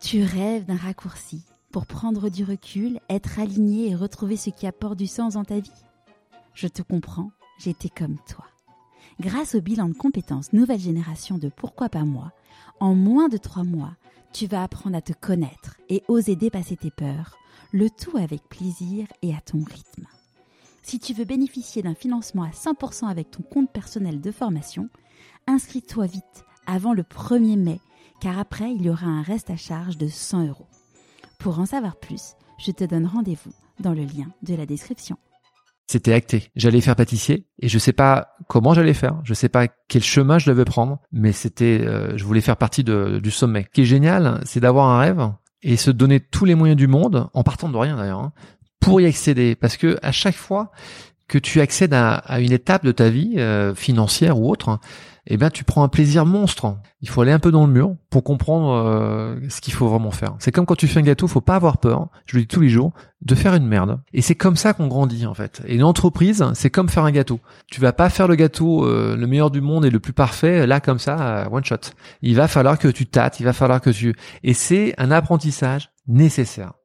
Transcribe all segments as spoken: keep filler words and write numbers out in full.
Tu rêves d'un raccourci pour prendre du recul, être aligné et retrouver ce qui apporte du sens dans ta vie? Je te comprends, j'étais comme toi. Grâce au bilan de compétences nouvelle génération de Pourquoi pas moi, en moins de trois mois, tu vas apprendre à te connaître et oser dépasser tes peurs, le tout avec plaisir et à ton rythme. Si tu veux bénéficier d'un financement à cent pour cent avec ton compte personnel de formation, inscris-toi vite avant le premier mai, car après, il y aura un reste à charge de cent euros. Pour en savoir plus, je te donne rendez-vous dans le lien de la description. C'était acté. J'allais faire pâtissier et je sais pas comment j'allais faire. Je sais pas quel chemin je devais prendre, mais c'était, euh, je voulais faire partie de, du sommet. Ce qui est génial, c'est d'avoir un rêve et se donner tous les moyens du monde, en partant de rien d'ailleurs, hein, pour y accéder. Parce que à chaque fois que tu accèdes à, à une étape de ta vie, euh, financière ou autre, eh ben tu prends un plaisir monstre. Il faut aller un peu dans le mur pour comprendre euh, ce qu'il faut vraiment faire. C'est comme quand tu fais un gâteau, faut pas avoir peur, je le dis tous les jours, de faire une merde. Et c'est comme ça qu'on grandit en fait. Et une entreprise, c'est comme faire un gâteau. Tu vas pas faire le gâteau euh, le meilleur du monde et le plus parfait là comme ça, one shot. Il va falloir que tu tâtes, il va falloir que tu... Et c'est un apprentissage nécessaire.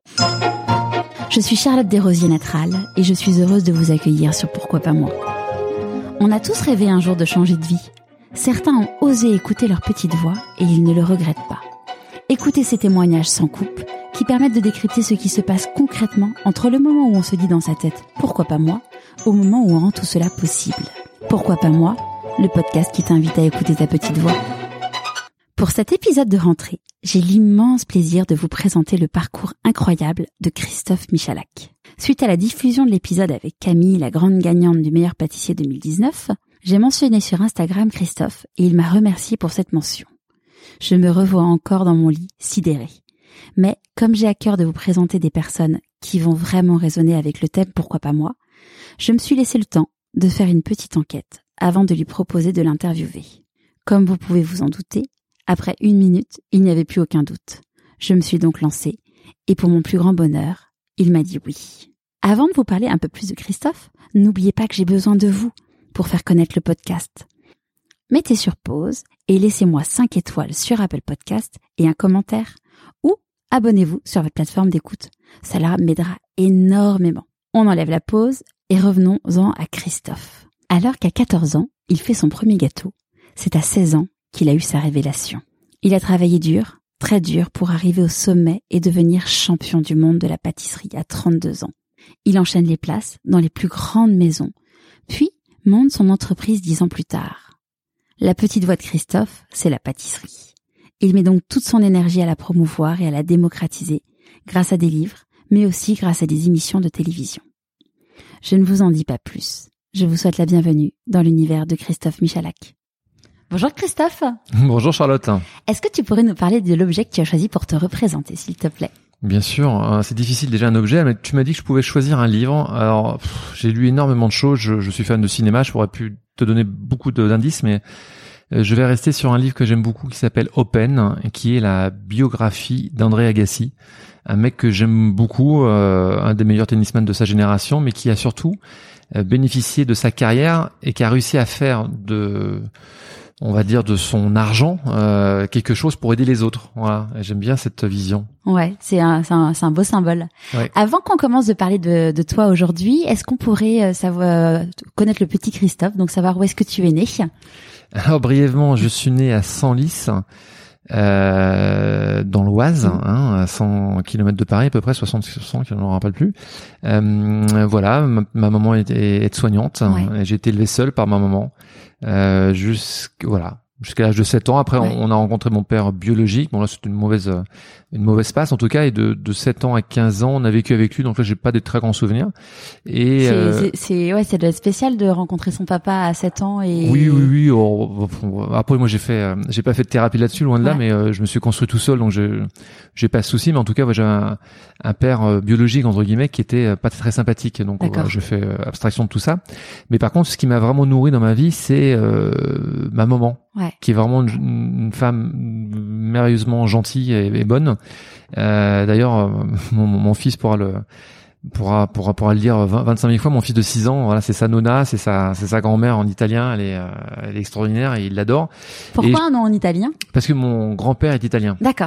Je suis Charlotte Desrosiers-Natral et je suis heureuse de vous accueillir sur Pourquoi pas moi. On a tous rêvé un jour de changer de vie. Certains ont osé écouter leur petite voix et ils ne le regrettent pas. Écoutez ces témoignages sans coupe qui permettent de décrypter ce qui se passe concrètement entre le moment où on se dit dans sa tête « Pourquoi pas moi ?», au moment où on rend tout cela possible. Pourquoi pas moi ? Le podcast qui t'invite à écouter ta petite voix. Pour cet épisode de rentrée, j'ai l'immense plaisir de vous présenter le parcours incroyable de Christophe Michalak. Suite à la diffusion de l'épisode avec Camille, la grande gagnante du meilleur pâtissier deux mille dix-neuf, j'ai mentionné sur Instagram Christophe et il m'a remercié pour cette mention. Je me revois encore dans mon lit, sidérée. Mais comme j'ai à cœur de vous présenter des personnes qui vont vraiment résonner avec le thème Pourquoi pas moi, je me suis laissé le temps de faire une petite enquête avant de lui proposer de l'interviewer. Comme vous pouvez vous en douter, après une minute, il n'y avait plus aucun doute. Je me suis donc lancée et pour mon plus grand bonheur, il m'a dit oui. Avant de vous parler un peu plus de Christophe, n'oubliez pas que j'ai besoin de vous pour faire connaître le podcast. Mettez sur pause et laissez-moi cinq étoiles sur Apple Podcast et un commentaire ou abonnez-vous sur votre plateforme d'écoute. Cela m'aidera énormément. On enlève la pause et revenons-en à Christophe. Alors qu'à quatorze ans, il fait son premier gâteau, c'est à seize ans qu'il a eu sa révélation. Il a travaillé dur, très dur pour arriver au sommet et devenir champion du monde de la pâtisserie à trente-deux ans. Il enchaîne les places dans les plus grandes maisons, puis monte son entreprise dix ans plus tard. La petite voix de Christophe, c'est la pâtisserie. Il met donc toute son énergie à la promouvoir et à la démocratiser, grâce à des livres, mais aussi grâce à des émissions de télévision. Je ne vous en dis pas plus. Je vous souhaite la bienvenue dans l'univers de Christophe Michalak. Bonjour Christophe. Bonjour Charlotte. Est-ce que tu pourrais nous parler de l'objet que tu as choisi pour te représenter, s'il te plaît ? Bien sûr, c'est difficile déjà un objet, mais tu m'as dit que je pouvais choisir un livre. Alors, pff, j'ai lu énormément de choses, je, je suis fan de cinéma, je pourrais pu te donner beaucoup de, d'indices, mais je vais rester sur un livre que j'aime beaucoup qui s'appelle Open, qui est la biographie d'André Agassi, un mec que j'aime beaucoup, euh, un des meilleurs tennisman de sa génération, mais qui a surtout bénéficié de sa carrière et qui a réussi à faire de... on va dire de son argent euh, quelque chose pour aider les autres. Voilà, et j'aime bien cette vision. Ouais, c'est un c'est un, c'est un beau symbole. Ouais. Avant qu'on commence de parler de de toi aujourd'hui, est-ce qu'on pourrait euh, savoir connaître le petit Christophe, donc savoir où est-ce que tu es né ? Alors brièvement, je suis né à Senlis, euh, dans l'Oise, mmh. hein, à cent kilomètres de Paris, à peu près soixante, soixante, je ne me rappelle plus. Euh, voilà, ma, ma maman était aide-soignante, ouais. Et j'ai été élevé seul par ma maman. Euh, jusqu'à voilà jusqu'à l'âge de sept ans. Après, ouais. on, on a rencontré mon père biologique. Bon là, c'était une mauvaise une mauvaise passe en tout cas. Et de de sept ans à quinze ans, on a vécu avec lui. Donc là, j'ai pas des très grands souvenirs. Et c'est, euh, c'est, c'est ouais, ça doit être spécial de rencontrer son papa à sept ans. Et oui, oui, oui. Oh, après, moi, j'ai fait, j'ai pas fait de thérapie là-dessus, loin de là, ouais. mais euh, je me suis construit tout seul, donc je j'ai pas de soucis. Mais en tout cas, moi, j'avais un, un père biologique entre guillemets qui était pas très sympathique. Donc, euh, je fais abstraction de tout ça. Mais par contre, ce qui m'a vraiment nourri dans ma vie, c'est euh, ma maman. Ouais. Qui est vraiment une, une femme merveilleusement gentille et, et bonne. Euh, d'ailleurs, mon, mon fils pourra le pourra pourra pourra le dire vingt, vingt-cinq mille fois. Mon fils de six ans, voilà, c'est sa nonna, c'est sa c'est sa grand-mère en italien. Elle est euh, elle est extraordinaire et il l'adore. Pourquoi et un nom en italien ? Parce que mon grand-père est italien. D'accord.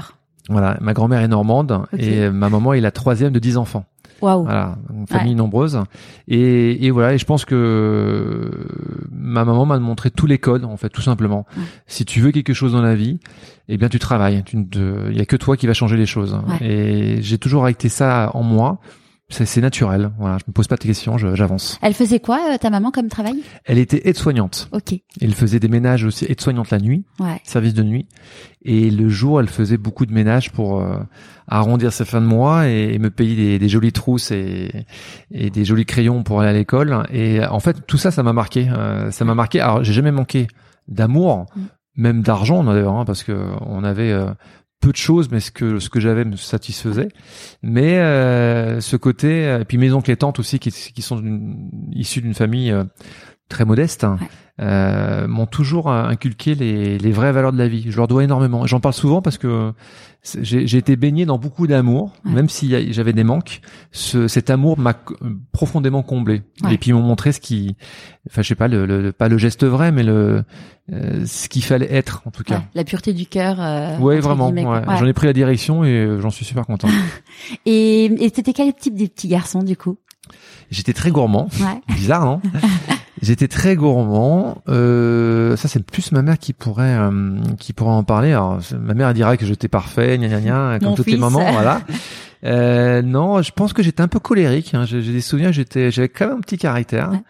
Voilà, ma grand-mère est normande okay. et ma maman est la troisième de dix enfants. Waouh. Voilà, une famille ouais. nombreuse. Et, et voilà, et je pense que ma maman m'a montré tous les codes, en fait, tout simplement. Ouais. Si tu veux quelque chose dans la vie, eh bien, tu travailles. Tu ne, il y a que toi qui va changer les choses. Ouais. Et j'ai toujours acté ça en moi. C'est, c'est naturel. Voilà, je me pose pas de questions, je, j'avance. Elle faisait quoi, euh, ta maman, comme travail? Elle était aide-soignante. Ok. Elle faisait des ménages aussi, aide-soignante la nuit, ouais. service de nuit. Et le jour, elle faisait beaucoup de ménages pour euh, arrondir ses fins de mois et, et me payer des, des jolies trousses et, et des jolis crayons pour aller à l'école. Et en fait, tout ça, ça m'a marqué. Euh, ça m'a marqué. Alors, j'ai jamais manqué d'amour, mm. même d'argent d'ailleurs, hein, parce que on avait euh, peu de choses, mais ce que ce que j'avais me satisfaisait. Mais euh, ce côté, et puis mes oncles et tantes aussi, qui, qui sont d'une, issus d'une famille euh, très modeste, ouais. euh, m'ont toujours inculqué les, les vraies valeurs de la vie. Je leur dois énormément. J'en parle souvent parce que j'ai, j'ai été baigné dans beaucoup d'amour, ouais. même si j'avais des manques. Ce, cet amour m'a profondément comblé. Ouais. Et puis ils m'ont montré ce qui, enfin je sais pas, le, le pas le geste vrai, mais le euh, ce qu'il fallait être en tout cas. Ouais, la pureté du cœur. Euh, ouais, vraiment. Ouais. Ouais. J'en ai pris la direction et j'en suis super content. et et t'étais quel type de petit garçon du coup? J'étais très gourmand. Ouais. Bizarre, non? J'étais très gourmand. Euh, ça, c'est plus ma mère qui pourrait euh, qui pourrait en parler. Alors, ma mère elle dirait que j'étais parfait, gna gna gna, comme Mon toutes fils. les mamans, voilà. Euh, non, je pense que j'étais un peu colérique. Hein. J'ai, j'ai des souvenirs, j'étais, j'avais quand même un petit caractère, ouais.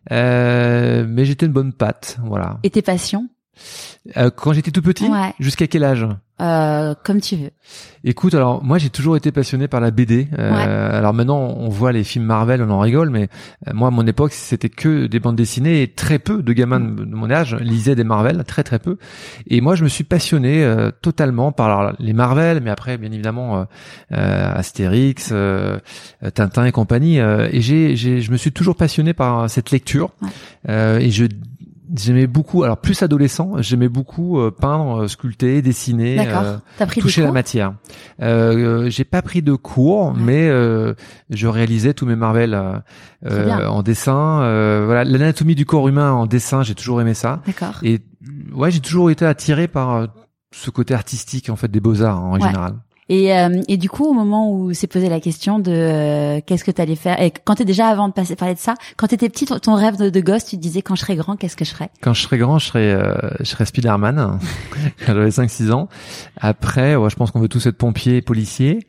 euh, mais j'étais une bonne patte, voilà. Et tes passions? Euh, quand j'étais tout petit, ouais. Jusqu'à quel âge? Euh, comme tu veux. Écoute, alors moi j'ai toujours été passionné par la B D. Euh, ouais. Alors maintenant on voit les films Marvel, on en rigole, mais euh, moi à mon époque c'était que des bandes dessinées et très peu de gamins de, de mon âge lisaient des Marvel, très très peu. Et moi je me suis passionné euh, totalement par alors, les Marvel, mais après bien évidemment euh, euh, Astérix, euh, Tintin et compagnie. Euh, et j'ai, j'ai, je me suis toujours passionné par cette lecture ouais. euh, et je J'aimais beaucoup, alors plus adolescent, j'aimais beaucoup euh, peindre, sculpter, dessiner, euh, T'as pris toucher des la matière. Euh, j'ai pas pris de cours, ouais. mais euh, je réalisais tous mes Marvel euh, en dessin. Euh, voilà, l'anatomie du corps humain en dessin, j'ai toujours aimé ça. D'accord. Et ouais, j'ai toujours été attiré par euh, ce côté artistique en fait des beaux-arts en ouais. général. Et, euh, et du coup, au moment où s'est posé la question de euh, qu'est-ce que tu allais faire, et quand t'es déjà avant de passer parler de ça, quand t'étais petit, ton, ton rêve de, de gosse, tu te disais quand je serai grand, qu'est-ce que je serais? Quand je serais grand, je serais, euh, je serais Spider-Man. Quand j'avais cinq six ans. Après, ouais, je pense qu'on veut tous être pompiers, policiers.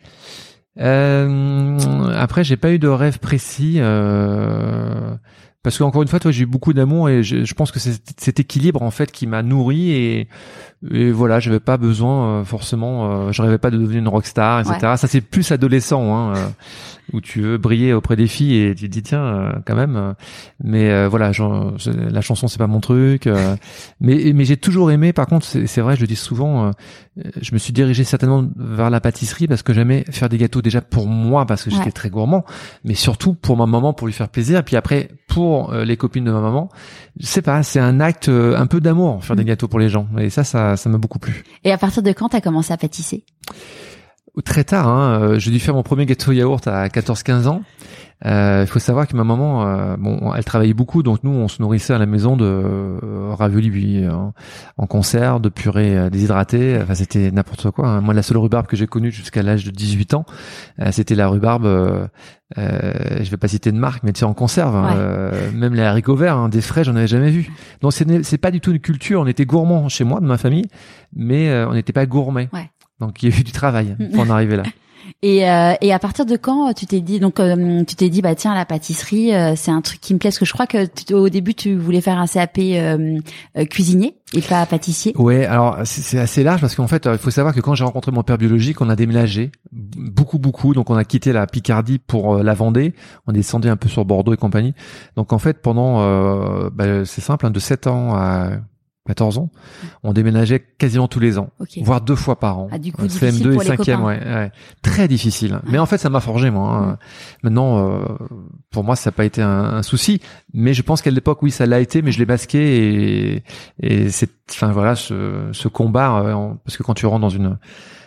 Euh, après, j'ai pas eu de rêve précis. Euh, Parce qu'encore une fois, toi, j'ai eu beaucoup d'amour et je, je pense que c'est cet équilibre en fait qui m'a nourri et, et voilà, j'avais pas besoin euh, forcément, euh, je rêvais pas de devenir une rockstar, et cetera. Ouais. Ça c'est plus adolescent, hein, euh, où tu veux briller auprès des filles et tu te dis tiens, euh, quand même. Euh, mais euh, voilà, genre, je, la chanson c'est pas mon truc. Euh, mais mais j'ai toujours aimé. Par contre, c'est, c'est vrai, je le dis souvent, euh, je me suis dirigé certainement vers la pâtisserie parce que j'aimais faire des gâteaux déjà pour moi parce que j'étais ouais. très gourmand, mais surtout pour ma maman pour lui faire plaisir. Et puis après pour les copines de ma maman, je sais pas, c'est un acte un peu d'amour faire mmh. des gâteaux pour les gens et ça ça ça m'a beaucoup plu. Et à partir de quand t'as commencé à pâtisser? Très tard, hein, j'ai dû faire mon premier gâteau yaourt à quatorze quinze ans. Il euh, faut savoir que ma maman, euh, bon, elle travaillait beaucoup, donc nous, on se nourrissait à la maison de euh, raviolis euh, en conserve, de purée euh, déshydratée. Enfin, c'était n'importe quoi. Hein. Moi, la seule rhubarbe que j'ai connue jusqu'à l'âge de dix-huit ans, euh, c'était la rhubarbe. Euh, euh, je vais pas citer de marque, mais tu sais, en conserve. Hein, ouais. euh, même les haricots verts, hein, des frais, j'en avais jamais vu. Donc, c'est, c'est pas du tout une culture. On était gourmands chez moi, de ma famille, mais euh, on n'était pas gourmets. Ouais. Donc, il y a eu du travail pour en arriver là. Et, euh, et à partir de quand tu t'es dit donc euh, tu t'es dit bah tiens la pâtisserie euh, c'est un truc qui me plaît parce que je crois que tu, au début tu voulais faire un C A P euh, euh, cuisinier et pas pâtissier. Ouais, alors c'est, c'est assez large parce qu'en fait il faut savoir que quand j'ai rencontré mon père biologique on a déménagé beaucoup beaucoup donc on a quitté la Picardie pour euh, la Vendée, on est descendu un peu sur Bordeaux et compagnie. Donc en fait pendant euh, bah, c'est simple hein, de sept ans à quatorze ans, on déménageait quasiment tous les ans, okay. voire deux fois par an. Ah, du coup, C M deux et cinquième, ouais, ouais, très difficile. Ouais. Mais en fait, ça m'a forgé, moi. Hein. Ouais. Maintenant, euh, pour moi, ça n'a pas été un, un souci. Mais je pense qu'à l'époque, oui, ça l'a été, mais je l'ai masqué et, et c'est, enfin voilà, ce, ce combat, euh, parce que quand tu rentres dans une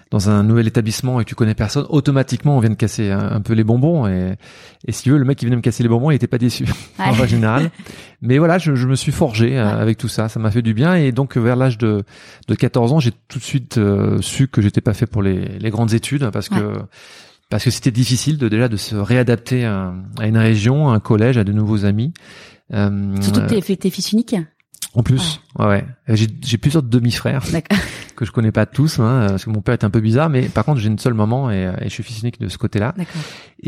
dans un nouvel établissement et que tu connais personne, automatiquement on vient de casser un, un peu les bonbons et, et si tu veux, le mec qui venait me casser les bonbons, il était pas déçu ouais. en général. Mais voilà, je, je me suis forgé ouais. euh, avec tout ça, ça m'a fait du bien et donc vers l'âge de, de quatorze ans, j'ai tout de suite euh, su que j'étais pas fait pour les, les grandes études parce ouais. que parce que c'était difficile de déjà de se réadapter à, à une région, à un collège, à de nouveaux amis. Euh, Surtout que t'es, t'es fils unique. En plus, ouais, ouais. J'ai, j'ai plusieurs demi-frères que je connais pas tous, hein, parce que mon père est un peu bizarre, mais par contre j'ai une seule maman et, et je suis fils unique de ce côté-là. D'accord.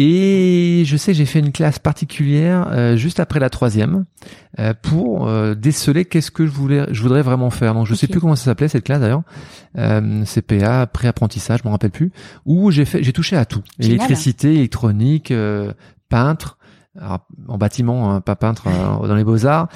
Et je sais, j'ai fait une classe particulière euh, juste après la troisième euh, pour euh, déceler qu'est-ce que je voulais, je voudrais vraiment faire. Donc je okay. sais plus comment ça s'appelait cette classe d'ailleurs, euh, C P A, pré-apprentissage, je me rappelle plus. Où j'ai fait, j'ai touché à tout, Génial. Électricité, électronique, euh, peintre. Alors, en bâtiment, hein, pas peintre euh, dans les beaux-arts,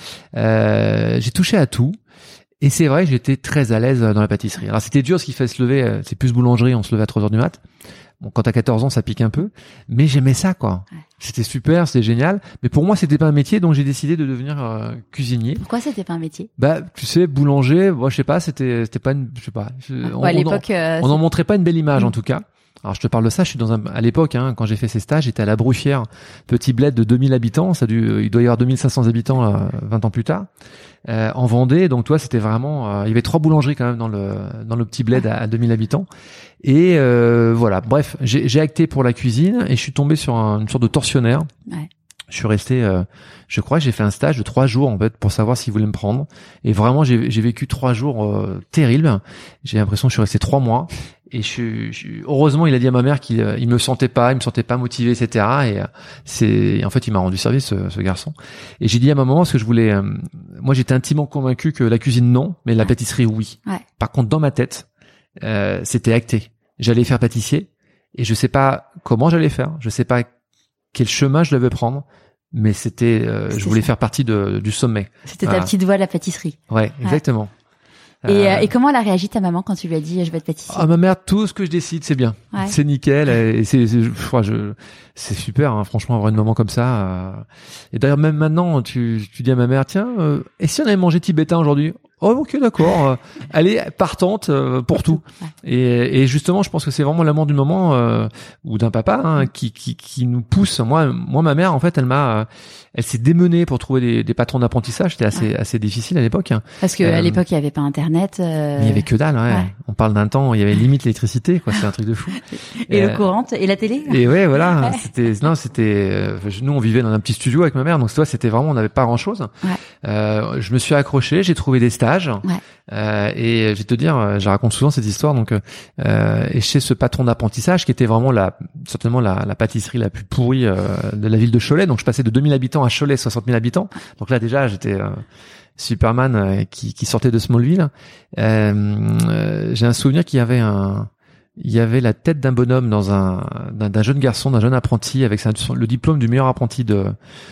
euh, j'ai touché à tout et c'est vrai que j'étais très à l'aise dans la pâtisserie. Alors c'était dur ce qui fait se lever, c'est plus boulangerie, on se levait à trois heures du mat. Bon, quand t'as quatorze ans, ça pique un peu, mais j'aimais ça quoi. Ouais. C'était super, c'était génial, mais pour moi c'était pas un métier, donc j'ai décidé de devenir euh, cuisinier. Pourquoi c'était pas un métier? Bah, tu sais, boulanger, moi je sais pas, c'était c'était pas une, je sais pas. Je, ouais, on, à l'époque, on, euh, on en montrait pas une belle image mmh. en tout cas. Alors je te parle de ça, je suis dans un à l'époque hein, quand j'ai fait ces stages, j'étais à la Bruffière, petit bled de deux mille habitants, ça a dû il doit y avoir deux mille cinq cents habitants euh, vingt ans plus tard. Euh, en Vendée, donc toi c'était vraiment euh, il y avait trois boulangeries quand même dans le dans le petit bled à, à deux mille habitants. Et euh, voilà, bref, j'ai j'ai acté pour la cuisine et je suis tombé sur un, une sorte de tortionnaire. Ouais. Je suis resté, euh, je crois que j'ai fait un stage de trois jours en fait pour savoir s'ils voulaient me prendre. Et vraiment, j'ai, j'ai vécu trois jours euh, terribles. J'ai l'impression que je suis resté trois mois. Et je, je, heureusement, il a dit à ma mère qu'il il me sentait pas, il me sentait pas motivé, et cetera. Et euh, c'est, en fait, il m'a rendu service ce, ce garçon. Et j'ai dit à ma maman parce que je voulais, euh, moi, j'étais intimement convaincu que la cuisine non, mais la pâtisserie oui. Ouais. Par contre, dans ma tête, euh, c'était acté. J'allais faire pâtissier et je sais pas comment j'allais faire. Je sais pas quel chemin je devais prendre. Mais c'était, euh, c'était je voulais ça. Faire partie de, du sommet. C'était voilà. Ta petite voix à la pâtisserie. Ouais, exactement. Et, euh, et comment elle a réagi ta maman quand tu lui as dit je vais être pâtissier? Ah ma mère, tout ce que je décide c'est bien, ouais. c'est nickel et c'est c'est, je, je, c'est super hein, franchement avoir une maman comme ça. Euh... Et d'ailleurs même maintenant tu tu dis à ma mère tiens euh, et si on avait mangé tibétain aujourd'hui? Oh ok d'accord, euh, elle est partante euh, pour tout. Ouais. Et, et justement je pense que c'est vraiment l'amour du moment euh, ou d'un papa hein, qui qui qui nous pousse. Moi moi ma mère en fait elle m'a euh, elle s'est démenée pour trouver des, des patrons d'apprentissage. C'était assez ouais. assez difficile à l'époque. Parce que euh, à l'époque il y avait pas internet. Euh... Il y avait que dalle. Ouais. ouais. On parle d'un temps où il y avait limite l'électricité quoi. C'est un truc de fou. Et, et le euh, courant et la télé. Et ouais voilà. Ouais. C'était non c'était euh, nous on vivait dans un petit studio avec ma mère donc toi c'était vraiment on n'avait pas grand chose. Ouais. Euh, je me suis accroché, j'ai trouvé des stages. Ouais. Euh, et je vais te dire, je raconte souvent cette histoire. Donc, euh, et chez ce patron d'apprentissage qui était vraiment la, certainement la, la pâtisserie la plus pourrie euh, de la ville de Cholet. Donc, je passais de deux mille habitants à Cholet, soixante mille habitants. Donc là, déjà, j'étais euh, Superman euh, qui, qui sortait de Smallville. Euh, euh, j'ai un souvenir qu'il y avait un, il y avait la tête d'un bonhomme dans un, d'un, d'un jeune garçon, d'un jeune apprenti avec sa, le diplôme du meilleur apprenti de.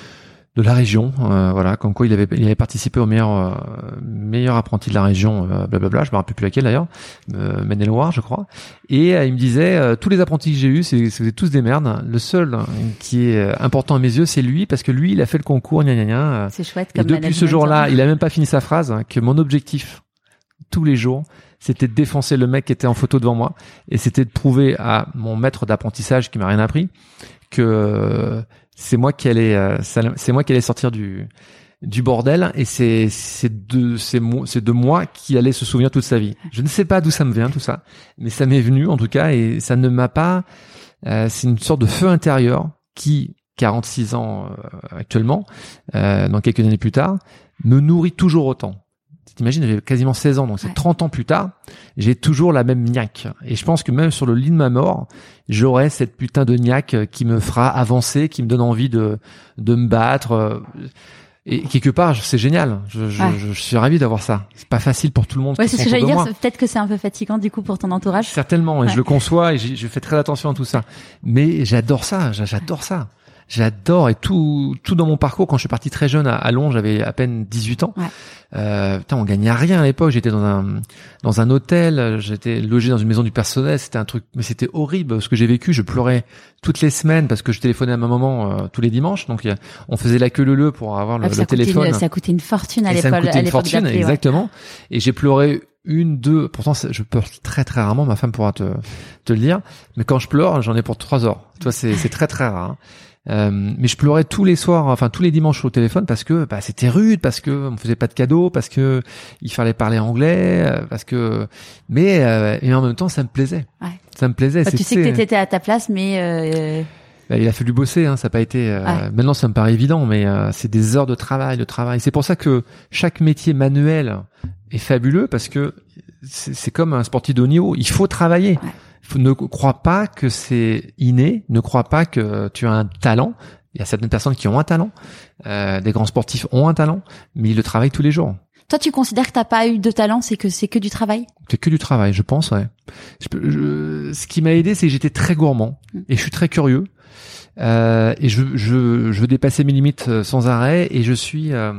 de la région, euh, voilà, comme quoi il avait il avait participé au meilleur euh, meilleur apprenti de la région, euh, blablabla, je me rappelle plus laquelle d'ailleurs, euh, Maine-et-Loire, je crois. Et euh, il me disait euh, tous les apprentis que j'ai eus, c'est c'est tous des merdes. Le seul qui est important à mes yeux, c'est lui parce que lui, il a fait le concours, gna gna gna. C'est chouette comme. Et depuis ce jour-là, il a même pas fini sa phrase hein, que mon objectif tous les jours, c'était de défoncer le mec qui était en photo devant moi et c'était de prouver à mon maître d'apprentissage qui m'a rien appris que euh, c'est moi qui allais euh, c'est moi qui allais sortir du du bordel et c'est c'est de c'est moi c'est de moi qui allait se souvenir toute sa vie. Je ne sais pas d'où ça me vient tout ça, mais ça m'est venu en tout cas et ça ne m'a pas euh, c'est une sorte de feu intérieur qui quarante-six ans euh, actuellement euh, dans quelques années plus tard me nourrit toujours autant. T'imagines, j'avais quasiment seize ans, donc c'est ouais. trente ans plus tard, j'ai toujours la même niaque. Et je pense que même sur le lit de ma mort, j'aurai cette putain de niaque qui me fera avancer, qui me donne envie de de me battre. Et quelque part, c'est génial. Je, je, ouais. je, je suis ravi d'avoir ça. C'est pas facile pour tout le monde. Ouais, c'est ce que j'allais dire. Peut-être que c'est un peu fatigant du coup pour ton entourage. Certainement, et ouais. je le conçois et je fais très attention à tout ça. Mais j'adore ça, j'adore ça. J'adore et tout tout dans mon parcours quand je suis parti très jeune à, à Londres, j'avais à peine dix-huit ans. Ouais. Euh, putain, on gagnait rien à l'époque. J'étais dans un dans un hôtel, j'étais logé dans une maison du personnel. C'était un truc, mais c'était horrible ce que j'ai vécu. Je pleurais toutes les semaines parce que je téléphonais à ma maman euh, tous les dimanches. Donc a, on faisait la queue leu leu pour avoir le, ah, le téléphone. Une, ça coûtait une fortune à l'époque. Ça me coûtait une fortune, exactement. Ouais. Et j'ai pleuré une, deux, pourtant je pleure très très rarement, ma femme pourra te te le dire, mais quand je pleure, j'en ai pour trois heures. Tu vois, c'est c'est très très rare. Hein. Euh, mais je pleurais tous les soirs, enfin tous les dimanches au téléphone parce que bah c'était rude, parce que on me faisait pas de cadeaux, parce que il fallait parler anglais, parce que mais euh, et en même temps ça me plaisait. Ouais. Ça me plaisait. Bah, tu sais que t'étais à ta place, mais euh... bah, il a fallu bosser, hein, ça n'a pas été. Euh, ouais. Maintenant ça me paraît évident, mais euh, c'est des heures de travail, de travail. C'est pour ça que chaque métier manuel est fabuleux parce que c'est, c'est comme un sportif de haut niveau, il faut travailler. Ouais. Ne crois pas que c'est inné, ne crois pas que tu as un talent. Il y a certaines personnes qui ont un talent, euh, des grands sportifs ont un talent, mais ils le travaillent tous les jours. Toi, tu considères que t'as pas eu de talent, c'est que c'est que du travail? C'est que du travail, je pense, ouais. Je, je, ce qui m'a aidé, c'est que j'étais très gourmand et je suis très curieux euh, et je, je, je veux dépasser mes limites sans arrêt et je suis euh,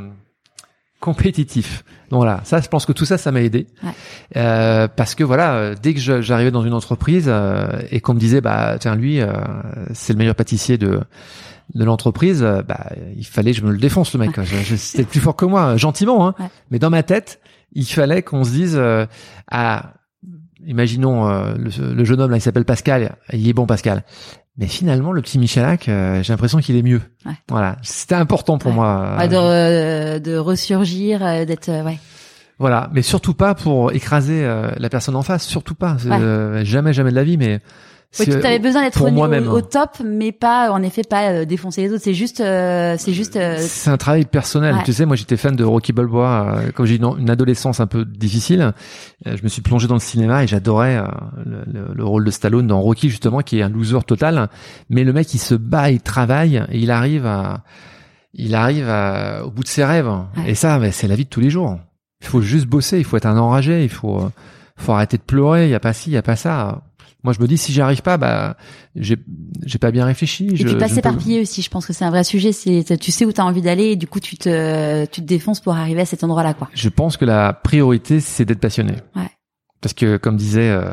compétitif. Donc voilà, ça, je pense que tout ça, ça m'a aidé. Ouais. Euh, parce que voilà, dès que je, j'arrivais dans une entreprise euh, et qu'on me disait, bah tiens, lui, euh, c'est le meilleur pâtissier de de l'entreprise, euh, bah il fallait que je me le défonce le mec. Ouais. Je, je, c'était plus fort que moi, gentiment, hein. Ouais. Mais dans ma tête, il fallait qu'on se dise, euh, ah, imaginons euh, le, le jeune homme là, il s'appelle Pascal, il est bon Pascal. Mais finalement, le petit Michalak, euh, j'ai l'impression qu'il est mieux. Ouais. Voilà, c'était important pour ouais. moi. Ouais, de, euh, de ressurgir, euh, d'être, euh, ouais. Voilà, mais surtout pas pour écraser euh, la personne en face, surtout pas. Ouais. Euh, jamais, jamais de la vie, mais. Oui, tu avais besoin d'être au, au, au top, mais pas, en effet, pas euh, défoncer les autres. C'est juste, euh, c'est juste. Euh... C'est un travail personnel. Ouais. Tu sais, moi, j'étais fan de Rocky Balboa. Euh, quand j'ai eu une, une adolescence un peu difficile, euh, je me suis plongé dans le cinéma et j'adorais euh, le, le, le rôle de Stallone dans Rocky, justement, qui est un loser total. Mais le mec, il se bat, il travaille et il arrive à, il arrive à, au bout de ses rêves. Ouais. Et ça, bah, c'est la vie de tous les jours. Il faut juste bosser, il faut être un enragé, il faut, euh, faut arrêter de pleurer. Il y a pas ci, il y a pas ça. Moi, je me dis, si j'y arrive pas, bah, j'ai, j'ai pas bien réfléchi. Et je, puis pas je s'éparpiller peux... aussi. Je pense que c'est un vrai sujet. C'est, tu sais où t'as envie d'aller et du coup, tu te, tu te défonces pour arriver à cet endroit-là, quoi. Je pense que la priorité, c'est d'être passionné. Ouais. Parce que, comme disait, euh,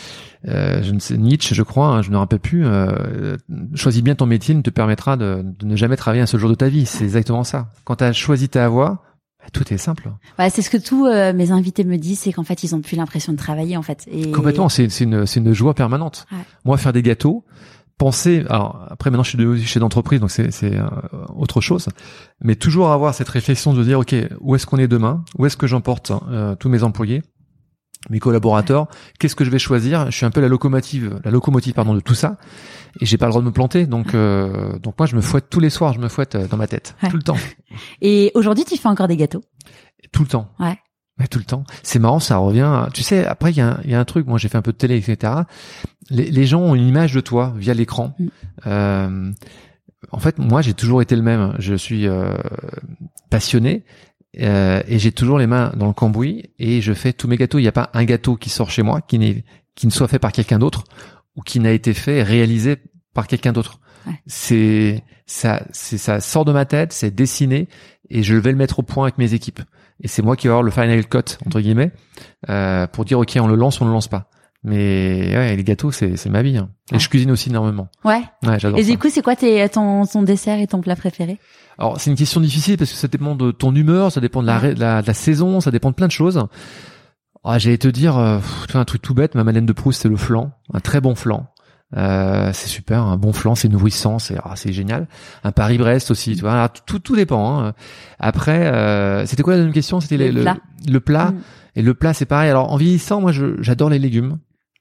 euh, je ne sais, Nietzsche, je crois, hein, je ne me rappelle plus, euh, choisis bien ton métier, ne te permettra de, de ne jamais travailler un seul jour de ta vie. C'est ouais. exactement ça. Quand t'as choisi ta voie, tout est simple. Ouais, c'est ce que tous euh, mes invités me disent, c'est qu'en fait, ils ont plus l'impression de travailler, en fait. Et... Complètement, c'est, c'est une, c'est une joie permanente. Ouais. Moi, faire des gâteaux, penser, alors après maintenant, je suis de, chef d'entreprise, donc c'est, c'est euh, autre chose, mais toujours avoir cette réflexion de dire, ok, où est-ce qu'on est demain, où est-ce que j'emporte euh, tous mes employés, mes collaborateurs, ouais. qu'est-ce que je vais choisir. Je suis un peu la locomotive, la locomotive pardon de tout ça, et j'ai pas le droit de me planter. Donc, euh, donc moi, je me fouette tous les soirs, je me fouette dans ma tête, ouais. tout le temps. Et aujourd'hui, tu fais encore des gâteaux? Tout le temps. Ouais. Ouais, tout le temps. C'est marrant, ça revient. Tu sais, après, il y a, un, y a un truc. Moi, j'ai fait un peu de télé, et cetera. Les, les gens ont une image de toi via l'écran. Mm. Euh, en fait, moi, j'ai toujours été le même. Je suis euh, passionné. Euh, et j'ai toujours les mains dans le cambouis et je fais tous mes gâteaux. Il n'y a pas un gâteau qui sort chez moi qui n'est qui ne soit fait par quelqu'un d'autre ou qui n'a été fait réalisé par quelqu'un d'autre. Ouais. C'est ça, c'est ça sort de ma tête, c'est dessiné et je vais le mettre au point avec mes équipes. Et c'est moi qui vais avoir le final cut entre guillemets euh, pour dire ok on le lance, on le lance pas. Mais ouais, les gâteaux c'est c'est ma vie. Hein. Et ouais. je cuisine aussi énormément. Ouais. Ouais, j'adore. Et ça. du coup c'est quoi tes ton ton dessert et ton plat préféré? Alors c'est une question difficile parce que ça dépend de ton humeur, ça dépend de la, de la, de la saison, ça dépend de plein de choses. Ah, j'allais te dire, euh, tu vois, un truc tout bête, ma Madeleine de Proust, c'est le flan, un très bon flan. Euh, c'est super, un bon flan, c'est nourrissant, c'est ah, c'est génial. Un Paris-Brest aussi, tu vois. Alors, tout tout dépend. Hein. Après, euh, c'était quoi la deuxième question? C'était le, le plat. Le, le plat. Mmh. Et le plat, c'est pareil. Alors en vieillissant, moi, je, j'adore les légumes.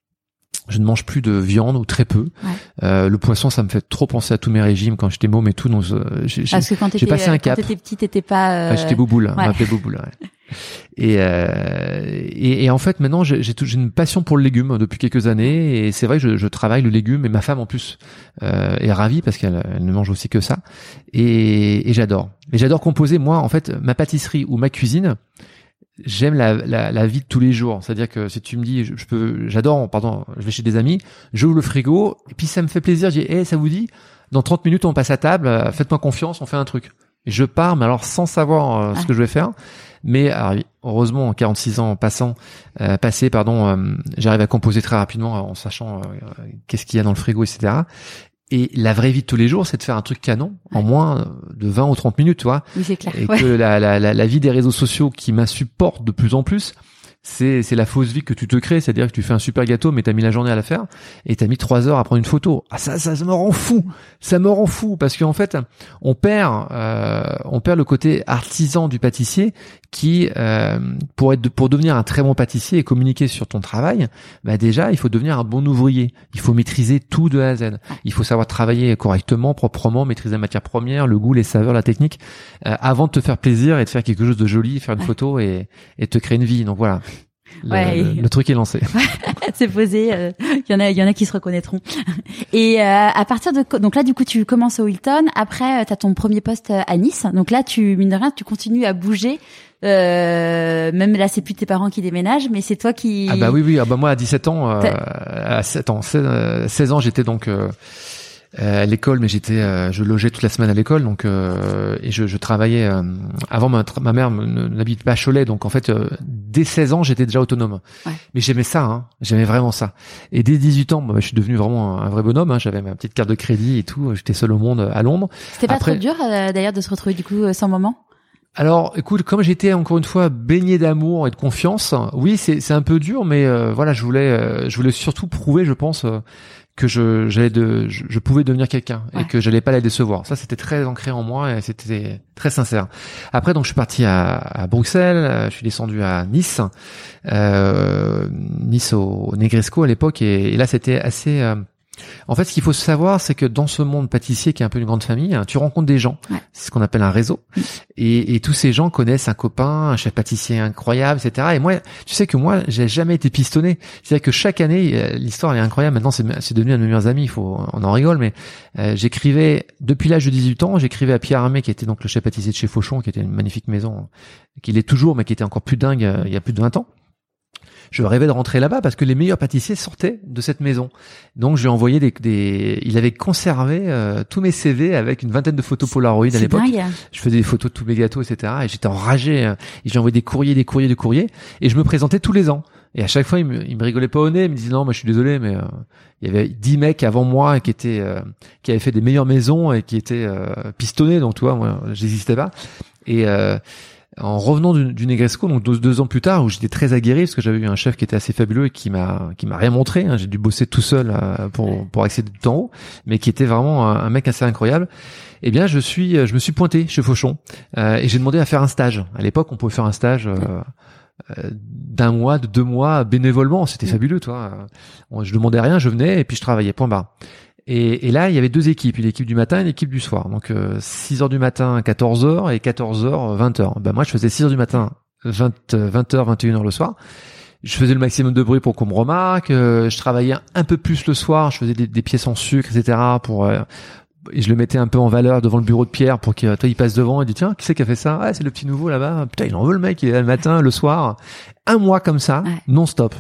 Je ne mange plus de viande ou très peu. Ouais. Euh, le poisson, ça me fait trop penser à tous mes régimes quand j'étais môme et tout. Donc, euh, j'ai, Parce que quand j'ai passé un cap. Quand t'étais petit, t'étais pas. Euh... Ah, j'étais bouboule. Ouais. On m'appelait bouboule. Ouais. Et, euh, et, et en fait, maintenant, j'ai, j'ai, j'ai une passion pour le légume depuis quelques années. Et c'est vrai que je, je travaille le légume. Et ma femme, en plus, euh, est ravie parce qu'elle elle ne mange aussi que ça. Et, et j'adore. Et j'adore composer. Moi, en fait, ma pâtisserie ou ma cuisine. J'aime la, la, la vie de tous les jours. C'est-à-dire que si tu me dis, je, je peux, j'adore, pardon, je vais chez des amis, j'ouvre le frigo, et puis ça me fait plaisir. Je dis, hey, ça vous dit, dans trente minutes, on passe à table, faites-moi confiance, on fait un truc. Et je pars, mais alors sans savoir euh, ce que je vais faire. Mais alors, heureusement, en quarante-six ans passant, euh, passé, pardon, euh, j'arrive à composer très rapidement en sachant euh, qu'est-ce qu'il y a dans le frigo, et cetera. Et la vraie vie de tous les jours, c'est de faire un truc canon en moins de vingt ou trente minutes, tu vois. Oui, c'est clair. Et ouais. que la, la, la, la vie des réseaux sociaux qui m'insupporte de plus en plus c'est c'est la fausse vie que tu te crées, c'est-à-dire que tu fais un super gâteau mais t'as mis la journée à la faire et t'as mis trois heures à prendre une photo. Ah ça ça, ça me rend fou, ça me rend fou parce qu'en fait on perd euh, on perd le côté artisan du pâtissier qui euh, pour être pour devenir un très bon pâtissier et communiquer sur ton travail, bah déjà il faut devenir un bon ouvrier, il faut maîtriser tout de A à Z, il faut savoir travailler correctement, proprement, maîtriser la matière première, le goût, les saveurs, la technique euh, avant de te faire plaisir et de faire quelque chose de joli, faire une ouais. photo et et te créer une vie. Donc voilà. Le, ouais, le, le truc est lancé. C'est posé. Il euh, y en a, il y en a qui se reconnaîtront. Et euh, à partir de donc là, du coup, tu commences au Hilton. Après, tu as ton premier poste à Nice. Donc là, tu mine de rien, tu continues à bouger. Euh, même là, c'est plus tes parents qui déménagent, mais c'est toi qui. Ah bah oui, oui. Ah bah moi, à dix-sept ans, euh, à sept ans, seize ans, j'étais donc. Euh, Euh, à l'école, mais j'étais, euh, je logeais toute la semaine à l'école, donc euh, et je, je travaillais. Euh, avant, ma, ma mère n'habite pas à Cholet, donc en fait, euh, dès seize ans, j'étais déjà autonome. Ouais. Mais j'aimais ça, hein, j'aimais vraiment ça. Et dès dix-huit ans, bah, je suis devenu vraiment un, un vrai bonhomme. Hein, j'avais ma petite carte de crédit et tout. J'étais seul au monde à Londres. C'était pas Après, trop dur euh, d'ailleurs de se retrouver du coup sans maman. Alors, écoute, comme j'étais encore une fois baigné d'amour et de confiance, oui, c'est c'est un peu dur, mais euh, voilà, je voulais, euh, je voulais surtout prouver, je pense. Euh, que je j'allais de je, je pouvais devenir quelqu'un ouais. et que j'allais pas la décevoir. Ça c'était très ancré en moi et c'était très sincère. Après donc je suis parti à, à Bruxelles, je suis descendu à Nice, euh, Nice au, au Negresco à l'époque et, et là c'était assez euh, en fait, ce qu'il faut savoir, c'est que dans ce monde pâtissier qui est un peu une grande famille, tu rencontres des gens. Ouais. C'est ce qu'on appelle un réseau. Mmh. Et, et tous ces gens connaissent un copain, un chef pâtissier incroyable, et cetera. Et moi, tu sais que moi, j'ai jamais été pistonné. C'est-à-dire que chaque année, l'histoire est incroyable. Maintenant, c'est, c'est devenu un de mes meilleurs amis. Il faut, on en rigole, mais euh, j'écrivais depuis l'âge de dix-huit ans. J'écrivais à Pierre Armé, qui était donc le chef pâtissier de chez Fauchon, qui était une magnifique maison, qui l'est toujours, mais qui était encore plus dingue euh, il y a plus de vingt ans. Je rêvais de rentrer là-bas parce que les meilleurs pâtissiers sortaient de cette maison. Donc, je lui ai envoyé des, des... il avait conservé euh, tous mes C V avec une vingtaine de photos Polaroid à l'époque. Dingue. Je faisais des photos de tous mes gâteaux, et cetera. Et j'étais enragé. Euh, et j'ai envoyé des courriers, des courriers, des courriers. Et je me présentais tous les ans. Et à chaque fois, il me, il me rigolait pas au nez. Il me disait non, moi, je suis désolé, mais euh, il y avait dix mecs avant moi qui étaient, euh, qui avaient fait des meilleures maisons et qui étaient euh, pistonnés. Donc, tu vois, moi, j'existais pas. Et euh, en revenant du, du Negresco, donc deux, deux ans plus tard, où j'étais très aguerri parce que j'avais eu un chef qui était assez fabuleux et qui m'a qui m'a rien montré. Hein, j'ai dû bosser tout seul euh, pour pour accéder tout en haut, mais qui était vraiment un, un mec assez incroyable. Eh bien, je suis je me suis pointé chez Fauchon euh, et j'ai demandé à faire un stage. À l'époque, on pouvait faire un stage euh, euh, d'un mois, de deux mois bénévolement. C'était fabuleux, toi. Euh, je demandais rien, je venais et puis je travaillais. Point barre. Et, et là, il y avait deux équipes, une équipe du matin et une équipe du soir. Donc euh, six heures du matin, quatorze heures et quatorze heures, vingt heures. Ben moi, je faisais six heures du matin, vingt, vingt heures, vingt et une heures le soir. Je faisais le maximum de bruit pour qu'on me remarque. Euh, je travaillais un peu plus le soir. Je faisais des, des pièces en sucre, et cetera. Pour euh, et je le mettais un peu en valeur devant le bureau de Pierre pour qu'il toi il passe devant et dit tiens qui c'est qui a fait ça? Ah c'est le petit nouveau là-bas. Putain il en veut le mec. Il est là le matin, le soir. Un mois comme ça, ouais. non-stop.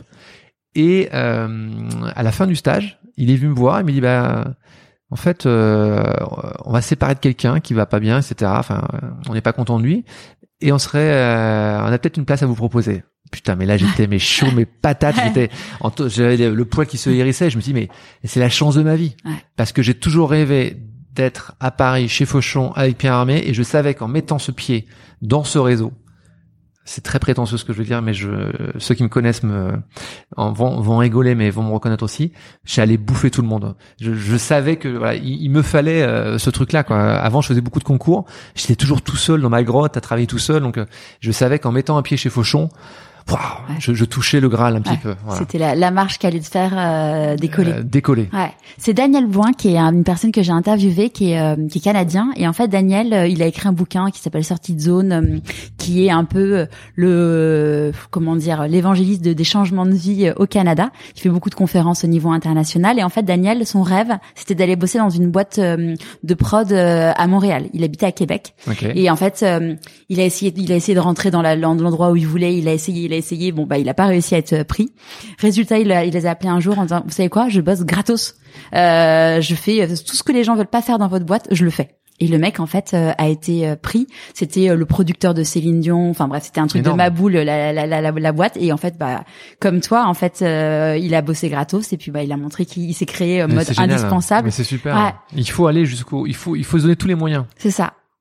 Et euh, à la fin du stage, il est venu me voir, il me dit bah en fait euh, on va se séparer de quelqu'un qui va pas bien, et cetera. Enfin, on n'est pas content de lui et on serait, euh, on a peut-être une place à vous proposer. Putain, mais là j'étais mais chaud, mes patates, j'étais, en to- j'avais le poil qui se hérissait. Je me dis mais c'est la chance de ma vie parce que j'ai toujours rêvé d'être à Paris chez Fauchon avec Pierre Armé et je savais qu'en mettant ce pied dans ce réseau. C'est très prétentieux ce que je veux dire, mais je, ceux qui me connaissent me en vont, vont rigoler, mais vont me reconnaître aussi. J'allais bouffer tout le monde. Je, je savais que voilà, il, il me fallait euh, ce truc-là. Quoi. Avant, je faisais beaucoup de concours. J'étais toujours tout seul dans ma grotte à travailler tout seul, donc euh, je savais qu'en mettant un pied chez Fauchon, wow, ouais. je, je touchais le Graal un petit ouais. peu. Voilà. C'était la, la marche qui allait te faire euh, décoller. Euh, décoller. Ouais. C'est Daniel Bouin qui est une personne que j'ai interviewée, qui est euh, qui est canadien. Et en fait, Daniel, euh, il a écrit un bouquin qui s'appelle Sortie de zone, euh, qui est un peu le euh, comment dire l'évangéliste de, des changements de vie au Canada. Il fait beaucoup de conférences au niveau international. Et en fait, Daniel, son rêve, c'était d'aller bosser dans une boîte euh, de prod euh, à Montréal. Il habitait à Québec. Okay. Et en fait, euh, il a essayé, il a essayé de rentrer dans la, l'endroit où il voulait. Il a essayé, il a essayé, bon bah il a pas réussi à être pris. Résultat, il, a, il les a appelés un jour en disant vous savez quoi, je bosse gratos, euh, je fais tout ce que les gens veulent pas faire dans votre boîte, je le fais. Et le mec en fait euh, a été euh, pris. C'était euh, le producteur de Céline Dion. Enfin bref, c'était un truc énorme. De Maboule, la, la, la, la, la boîte. Et en fait, bah comme toi, en fait, euh, il a bossé gratos et puis bah il a montré qu'il s'est créé euh, mode c'est génial, indispensable. Mais c'est super. Ouais. Il faut aller jusqu'au, il faut, il faut se donner tous les moyens. C'est ça.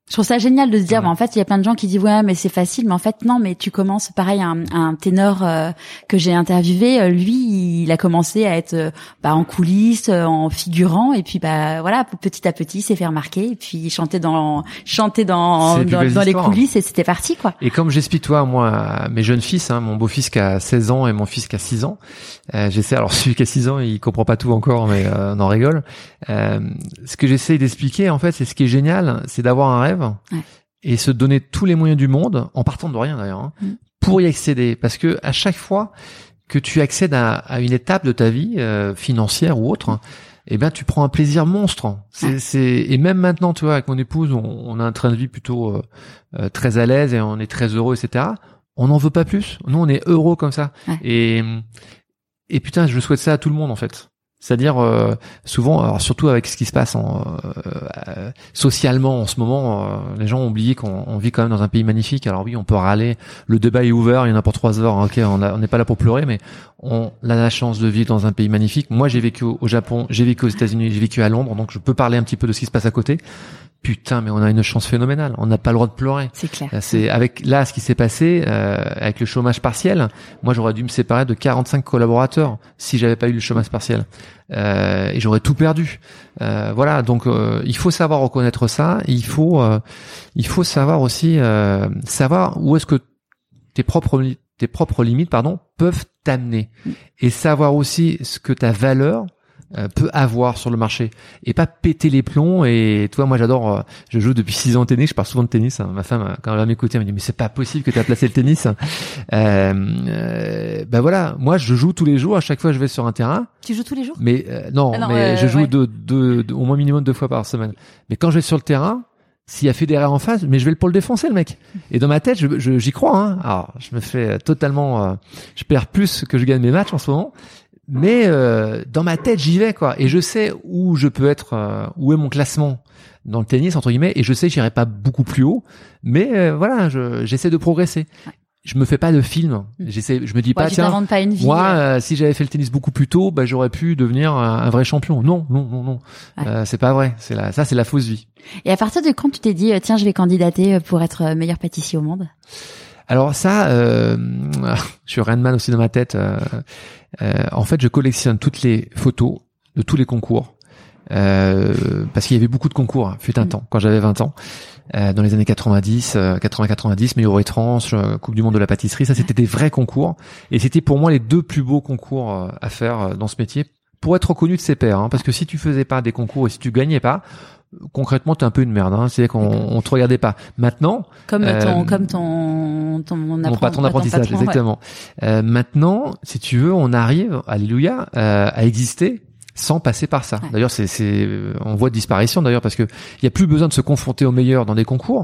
Je trouve ça génial de se dire, Ouais. bah, en fait, il y a plein de gens qui disent ouais, mais c'est facile, mais en fait non, mais tu commences pareil. Un, un ténor euh, que j'ai interviewé, euh, lui, il a commencé à être euh, bah, en coulisses, euh, en figurant, et puis bah voilà, petit à petit, il s'est fait remarquer, et puis il chantait dans, chantait dans C'est les plus dans, belles dans les histoires. coulisses, et c'était parti quoi. Et comme j'explique toi, moi, à mes jeunes fils, hein, mon beau-fils qui a seize ans et mon fils qui a six ans, euh, j'essaie, alors celui qui a six ans, il comprend pas tout encore, mais euh, on en rigole. Euh, ce que j'essaie d'expliquer, en fait, c'est ce qui est génial, c'est d'avoir un rêve Ouais. et se donner tous les moyens du monde, en partant de rien d'ailleurs, hein, Mm. pour y accéder. Parce que à chaque fois que tu accèdes à, à une étape de ta vie, euh, financière ou autre, eh ben tu prends un plaisir monstre. C'est, Ouais. c'est et même maintenant, tu vois, avec mon épouse, on, on a un train de vie plutôt euh, euh, très à l'aise et on est très heureux, et cetera. On n'en veut pas plus. Nous, on est heureux comme ça. Ouais. Et et putain, je souhaite ça à tout le monde en fait. C'est-à-dire euh, souvent, alors surtout avec ce qui se passe en, euh, euh, socialement en ce moment, euh, les gens ont oublié qu'on on vit quand même dans un pays magnifique. Alors oui, on peut râler, le débat est ouvert, il y en a pour trois heures. Ok, on a- on n'est pas là pour pleurer, mais on a la chance de vivre dans un pays magnifique. Moi, j'ai vécu au, au Japon, j'ai vécu aux États-Unis, j'ai vécu à Londres, donc je peux parler un petit peu de ce qui se passe à côté. Putain, mais on a une chance phénoménale. On n'a pas le droit de pleurer. C'est clair. C'est avec là ce qui s'est passé euh, avec le chômage partiel. Moi, j'aurais dû me séparer de quarante-cinq collaborateurs si j'avais pas eu le chômage partiel, euh, et j'aurais tout perdu. Euh, voilà, donc euh, il faut savoir reconnaître ça. Il faut, euh, il faut savoir aussi euh, savoir où est-ce que tes propres li- tes propres limites, pardon, peuvent t'amener, et savoir aussi ce que ta valeur euh, peut avoir sur le marché, et pas péter les plombs. Et toi, moi j'adore, euh, je joue depuis six ans au tennis, je parle souvent de tennis, hein. Ma femme, euh, quand elle va m'écouter, elle me dit mais c'est pas possible que tu as placé le tennis. euh, euh, ben voilà, moi je joue tous les jours, à chaque fois je vais sur un terrain, Tu joues tous les jours? mais euh, non, Ah non, mais euh, je joue ouais. de, de, de- au moins minimum deux fois par semaine. Mais quand je vais sur le terrain, s'il y a Federer en face, mais je vais le pour le défoncer, le mec. Et dans ma tête, je, je- j'y crois. Hein. Alors, je me fais totalement, euh, je perds plus que je gagne mes matchs en ce moment. Mais euh, dans ma tête, j'y vais quoi. Et je sais où je peux être, euh, où est mon classement dans le tennis entre guillemets. Et je sais que j'irai pas beaucoup plus haut, mais euh, voilà, je, j'essaie de progresser. Je me fais pas de film. J'essaie, je me dis Ouais, pas tu tiens. t'inventes pas une vie. Moi, euh, euh, si j'avais fait le tennis beaucoup plus tôt, bah, j'aurais pu devenir un, un vrai champion. Non, non, non, non. Ouais. Euh, c'est pas vrai. C'est la, ça, c'est la fausse vie. Et à partir de quand tu t'es dit, euh, tiens, je vais candidater pour être euh, meilleur pâtissier au monde? Alors ça, euh, je suis Rain Man aussi dans ma tête. Euh, euh, en fait, je collectionne toutes les photos de tous les concours. Euh, parce qu'il y avait beaucoup de concours, hein, fut un Mm. temps, quand j'avais vingt ans, euh, dans les années quatre-vingt-dix, euh, quatre-vingts quatre-vingt-dix, meilleur trans, euh, Coupe du Monde de la pâtisserie, ça c'était des vrais concours, et c'était pour moi les deux plus beaux concours euh, à faire euh, dans ce métier, pour être reconnu de ses pairs, hein, parce que si tu faisais pas des concours et si tu gagnais pas, concrètement t'es un peu une merde, hein, c'est-à-dire qu'on on te regardait pas. Maintenant, Comme Euh, ton, comme ton, ton mon apprend- patron ton d'apprentissage, patron, ouais. exactement. Euh, maintenant, si tu veux, on arrive, alléluia, euh, à exister sans passer par ça. Ouais. D'ailleurs, c'est, c'est, on voit disparition d'ailleurs parce que il y a plus besoin de se confronter aux meilleurs dans des concours.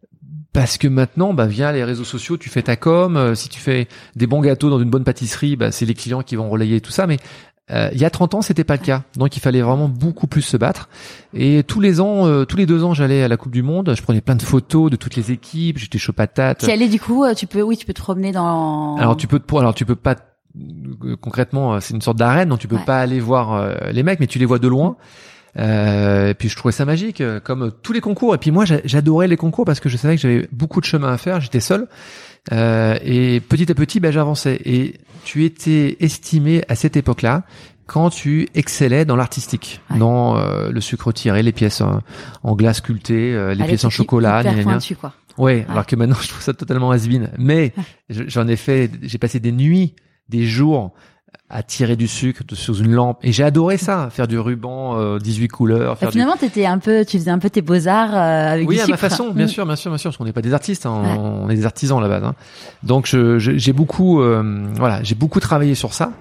Parce que maintenant, bah, via les réseaux sociaux, tu fais ta com. euh, si tu fais des bons gâteaux dans une bonne pâtisserie, bah, c'est les clients qui vont relayer tout ça. Mais euh, il y a trente ans, c'était pas le cas. Donc, il fallait vraiment beaucoup plus se battre. Et tous les ans, euh, tous les deux ans, j'allais à la Coupe du Monde. Je prenais plein de photos de toutes les équipes. J'étais chaud patate. Tu y allais du coup, euh, tu peux, oui, tu peux te promener dans. Alors tu peux te, alors tu peux pas euh, concrètement, euh, c'est une sorte d'arène, donc tu peux Ouais. pas aller voir euh, les mecs, mais tu les vois de loin. Euh, et puis je trouvais ça magique, euh, comme euh, tous les concours. Et puis moi, j'a- j'adorais les concours parce que je savais que j'avais beaucoup de chemin à faire. J'étais seul, euh, et petit à petit, ben j'avançais. Et tu étais estimé à cette époque-là quand tu excellais dans l'artistique, Ouais. dans euh, le sucre tiré, les pièces euh, en glace sculptée, euh, les Avec pièces en des chocolat, hyper gna, gna, gna. pointu, quoi. Ouais, alors que maintenant je trouve ça totalement has-been. Mais je- j'en ai fait, j'ai passé des nuits, des jours à tirer du sucre de- sous une lampe, et j'ai adoré ça, faire du ruban euh, dix-huit couleurs, Bah, faire du... finalement, t'étais un peu, tu faisais un peu tes beaux-arts euh, avec Oui, du à sucre. ma façon, bien Mm. sûr, bien sûr, bien sûr, parce qu'on n'est pas des artistes, hein, Ouais. on, on est des artisans à la base. Hein. Donc je, je- j'ai beaucoup, euh, voilà, j'ai beaucoup travaillé sur ça,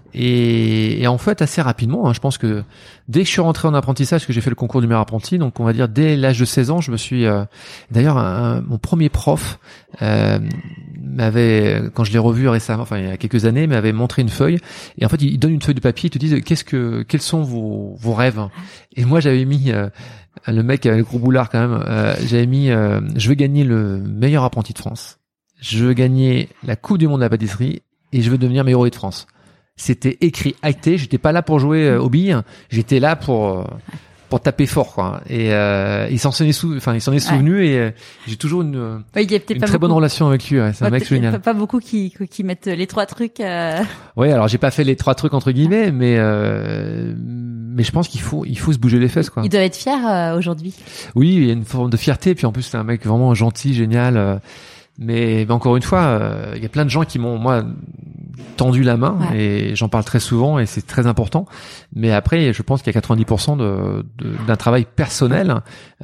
et, et en fait assez rapidement, hein, je pense que dès que je suis rentré en apprentissage, que j'ai fait le concours du meilleur apprenti, donc on va dire dès l'âge de seize ans, je me suis, euh, d'ailleurs, un- un- mon premier prof euh, m'avait, quand je l'ai revu récemment, enfin il y a quelques années, m'avait montré une feuille, et en fait il il donne une feuille de papier, il te dit qu'est-ce que, quels sont vos, vos rêves. Et moi j'avais mis euh, le mec avec le gros boulard quand même, euh, j'avais mis euh, je veux gagner le meilleur apprenti de France, je veux gagner la Coupe du Monde de la pâtisserie, et je veux devenir meilleur ouvrier de France. C'était écrit, acté, j'étais pas là pour jouer euh, aux billes, j'étais là pour euh, pour taper fort, quoi. Et euh, il s'en est sou... enfin il s'en est souvenu ouais. et euh, j'ai toujours une, ouais, il y a une pas très beaucoup. bonne relation avec lui. Ouais. C'est ouais, un mec génial. Pas, pas beaucoup qui qui mettent les trois trucs. Euh... Oui, alors j'ai pas fait les trois trucs entre guillemets, mais euh, mais je pense qu'il faut il faut se bouger les fesses, quoi. Il doit être fier euh, aujourd'hui. Oui, il y a une forme de fierté, puis en plus c'est un mec vraiment gentil, génial. Euh, mais, mais encore une fois, euh, il y a plein de gens qui m'ont moi tendu la main ouais. et j'en parle très souvent et c'est très important. Mais après, je pense qu'il y a quatre-vingt-dix pour cent de, de d'un travail personnel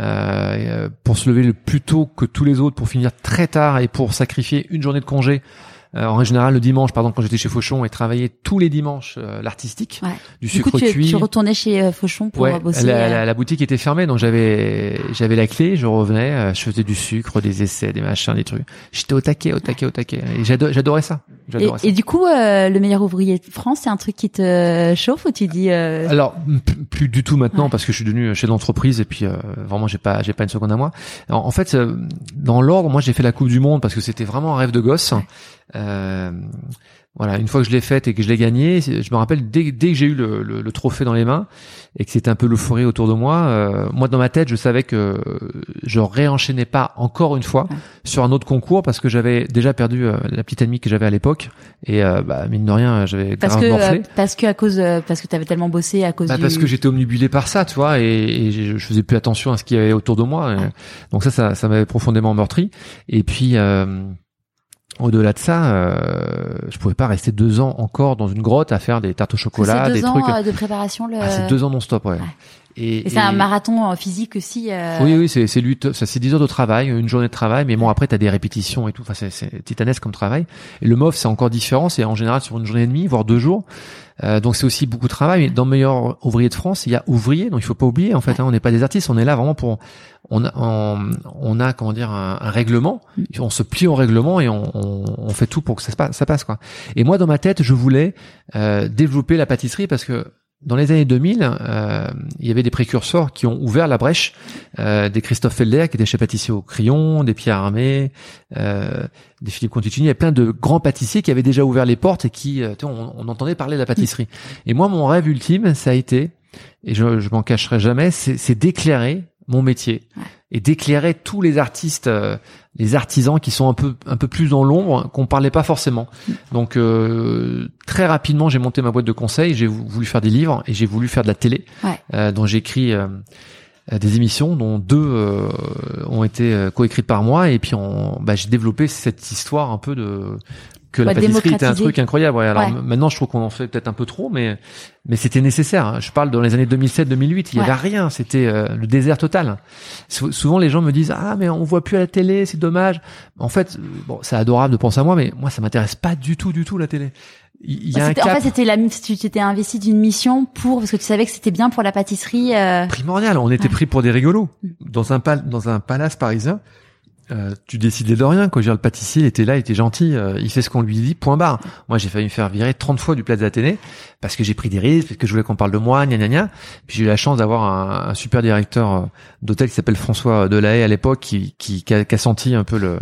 euh, pour se lever le plus tôt que tous les autres, pour finir très tard et pour sacrifier une journée de congé. Euh, en général, le dimanche, par exemple, quand j'étais chez Fauchon et travaillais tous les dimanches euh, l'artistique, ouais. du, du sucre coup, tu, cuit. Tu retournais chez euh, Fauchon pour ouais, bosser. La, euh... la, la boutique était fermée, donc j'avais j'avais la clé, je revenais, euh, je faisais du sucre, des essais, des machins, des trucs. J'étais au taquet, au taquet, au taquet. Et j'adorais, j'adorais ça. J'adorais et, ça. Et du coup, euh, le meilleur ouvrier de France, c'est un truc qui te chauffe ou tu dis euh... Alors p- plus du tout maintenant ouais. parce que je suis devenu chef d'entreprise et puis euh, vraiment j'ai pas j'ai pas une seconde à moi. Alors, en fait, euh, dans l'ordre, moi j'ai fait la Coupe du Monde parce que c'était vraiment un rêve de gosse. Ouais. Euh, voilà, une fois que je l'ai faite et que je l'ai gagnée, je me rappelle dès, dès que j'ai eu le, le, le trophée dans les mains et que c'était un peu l'euphorie autour de moi, euh, moi dans ma tête je savais que je réenchaînais pas encore une fois ouais. sur un autre concours parce que j'avais déjà perdu euh, la petite amie que j'avais à l'époque et euh, bah mine de rien j'avais parce grave que, morflé. Euh, parce que à cause euh, parce que t'avais tellement bossé à cause bah, du... parce que j'étais omnibulé par ça, tu vois, et, et je, je faisais plus attention à ce qu'il y avait autour de moi. Et, ouais. Donc ça, ça, ça m'avait profondément meurtri. Et puis euh, au-delà de ça, euh, je pouvais pas rester deux ans encore dans une grotte à faire des tartes au chocolat, c'est deux des ans trucs de préparation. Le... Ah, c'est deux ans non-stop, ouais. ouais. Et, et c'est et... un marathon physique aussi. Euh... Oui, oui, c'est c'est lutte, ça c'est dix heures de travail, une journée de travail, mais bon après t'as des répétitions et tout. Enfin, c'est, c'est titanesque comme travail. Et le M O F c'est encore différent, c'est en général sur une journée et demie, voire deux jours. Euh, donc c'est aussi beaucoup de travail. Dans le meilleur ouvrier de France, il y a ouvrier, donc il faut pas oublier. En fait, hein, on n'est pas des artistes, on est là vraiment pour. On a, on, on a comment dire un, un règlement. On se plie au règlement et on, on, on fait tout pour que ça se passe, ça passe quoi. Et moi dans ma tête, je voulais euh, développer la pâtisserie parce que dans les années deux mille, euh, il y avait des précurseurs qui ont ouvert la brèche, euh, des Christophe Felder qui était chef pâtissier au Crayon, des Pierre Armé, euh, des Philippe Conticini. Il y a plein de grands pâtissiers qui avaient déjà ouvert les portes et qui, euh, on, on entendait parler de la pâtisserie. Et moi, mon rêve ultime, ça a été, et je, je m'en cacherai jamais, c'est, c'est d'éclairer mon métier et d'éclairer tous les artistes, euh, les artisans qui sont un peu un peu plus dans l'ombre, qu'on parlait pas forcément. Donc euh, très rapidement, j'ai monté ma boîte de conseil, j'ai voulu faire des livres et j'ai voulu faire de la télé, ouais. euh, dont j'ai écrit euh, des émissions, dont deux euh, ont été euh, coécrites par moi. Et puis on, bah, j'ai développé cette histoire un peu de que la pâtisserie était un truc incroyable. Ouais, alors ouais. maintenant, je trouve qu'on en fait peut-être un peu trop, mais mais c'était nécessaire. Hein. Je parle dans les années deux mille sept deux mille huit, il y ouais. avait rien, c'était euh, le désert total. S- souvent, les gens me disent ah mais on voit plus à la télé, c'est dommage. En fait, bon, c'est adorable de penser à moi, mais moi, ça m'intéresse pas du tout, du tout la télé. Il y a un cap... En fait, c'était la, tu t'étais investi d'une mission pour parce que tu savais que c'était bien pour la pâtisserie. Euh... Primordial. On était ouais. pris pour des rigolos dans un pal- dans un palace parisien. Euh, tu décidais de rien, quoi. Je veux dire, le pâtissier était là, il était gentil, euh, il fait ce qu'on lui dit, point barre. Moi, j'ai failli me faire virer trente fois du Plaza Athénée parce que j'ai pris des risques, parce que je voulais qu'on parle de moi, gna gna gna. Puis j'ai eu la chance d'avoir un, un super directeur d'hôtel qui s'appelle François Delahaye à l'époque, qui, qui, qui, a, qui a senti un peu le,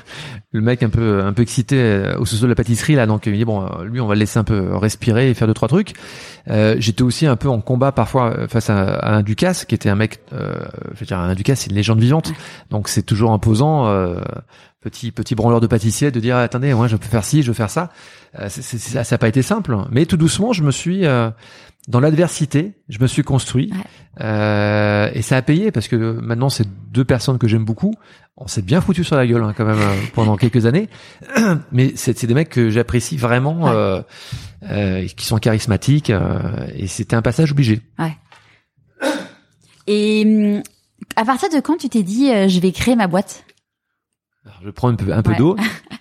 le mec un peu, un peu excité au sous de la pâtisserie, là. Donc, il dit, bon, lui, on va le laisser un peu respirer et faire deux, trois trucs. Euh, j'étais aussi un peu en combat parfois face à, à un Ducasse, qui était un mec, euh, je veux dire, un Ducasse, c'est une légende vivante. Donc, c'est toujours imposant. Euh, petit petit branleur de pâtissier de dire attendez moi je peux faire ci je veux faire ça euh, c'est, c'est, ça ça a pas été simple mais tout doucement je me suis euh, dans l'adversité je me suis construit ouais. euh, et ça a payé parce que maintenant c'est deux personnes que j'aime beaucoup on s'est bien foutu sur la gueule hein, quand même euh, pendant quelques années mais c'est, c'est des mecs que j'apprécie vraiment ouais. euh, euh, qui sont charismatiques euh, et c'était un passage obligé ouais. Et à partir de quand tu t'es dit euh, je vais créer ma boîte? Alors, je prends un peu, un peu ouais. d'eau.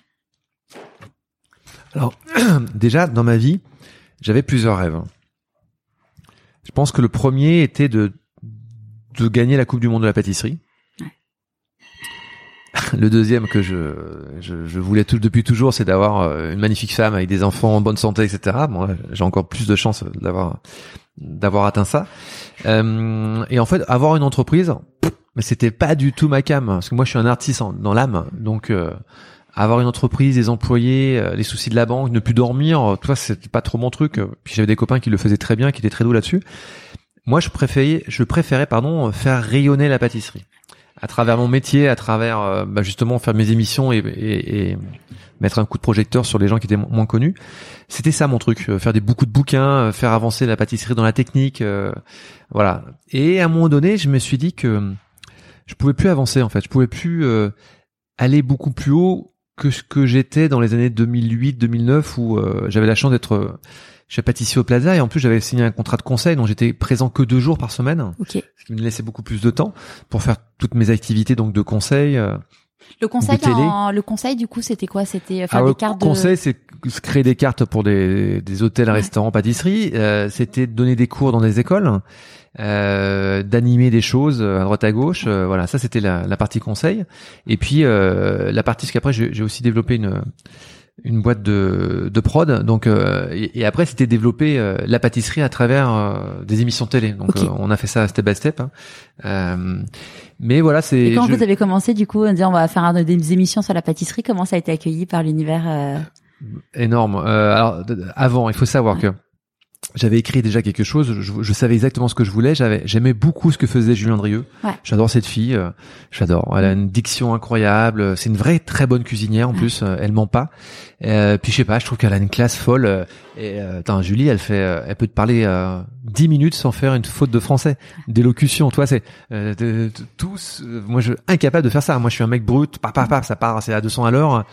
Alors, déjà, dans ma vie, j'avais plusieurs rêves. Je pense que le premier était de, de gagner la Coupe du Monde de la pâtisserie. Ouais. Le deuxième que je, je, je voulais tout, depuis toujours, c'est d'avoir une magnifique femme avec des enfants en bonne santé, et cetera. Bon, là, j'ai encore plus de chance d'avoir, d'avoir atteint ça. Euh, et en fait, avoir une entreprise, mais c'était pas du tout ma came, parce que moi je suis un artiste en, dans l'âme, donc euh, avoir une entreprise, des employés, euh, les soucis de la banque, ne plus dormir, euh, tout ça c'était pas trop mon truc. Puis j'avais des copains qui le faisaient très bien, qui étaient très doux là-dessus. Moi, je préférais, je préférais, pardon, faire rayonner la pâtisserie à travers mon métier, à travers euh, bah, justement faire mes émissions et, et, et mettre un coup de projecteur sur les gens qui étaient moins connus. C'était ça mon truc, euh, faire des beaucoup de bouquins, euh, faire avancer la pâtisserie dans la technique, euh, voilà. Et à un moment donné, je me suis dit que je pouvais plus avancer en fait, je pouvais plus euh, aller beaucoup plus haut que ce que j'étais dans les années deux mille huit deux mille neuf où euh, j'avais la chance d'être euh, chez pâtissier au Plaza et en plus j'avais signé un contrat de conseil dont j'étais présent que deux jours par semaine, okay. ce qui me laissait beaucoup plus de temps pour faire toutes mes activités donc de conseil. Euh, le conseil, en, le conseil du coup c'était quoi? C'était faire Alors, des cartes. Le conseil de... c'est créer des cartes pour des, des hôtels, ouais. restaurants, pâtisseries. Euh, c'était donner des cours dans des écoles, euh, d'animer des choses à droite à gauche. Euh, voilà, ça c'était la, la partie conseil. Et puis euh, la partie, parce qu'après j'ai, j'ai aussi développé une une boîte de, de prod, donc euh, et, et après c'était développer euh, la pâtisserie à travers euh, des émissions de télé. Donc okay. euh, on a fait ça step by step. Hein. Euh, mais voilà, c'est. Et quand je... vous avez commencé du coup, à dire on va faire un, des émissions sur la pâtisserie, comment ça a été accueilli par l'univers euh... Énorme. Euh, alors avant, il faut savoir ouais. que j'avais écrit déjà quelque chose, je, je savais exactement ce que je voulais, j'avais j'aimais beaucoup ce que faisait Julien Drieux. Ouais. J'adore cette fille, euh, j'adore. Elle a une diction incroyable, c'est une vraie très bonne cuisinière en ouais. plus, euh, elle ment pas. Euh, puis je sais pas, je trouve qu'elle a une classe folle. Euh, et euh, attends, Julie, elle fait, euh, elle peut te parler euh, dix minutes sans faire une faute de français, d'élocution. Toi, c'est euh, de, de, tous. Euh, moi, je incapable de faire ça. Moi, je suis un mec brut, paf paf paf, ça part, c'est à deux cents à l'heure.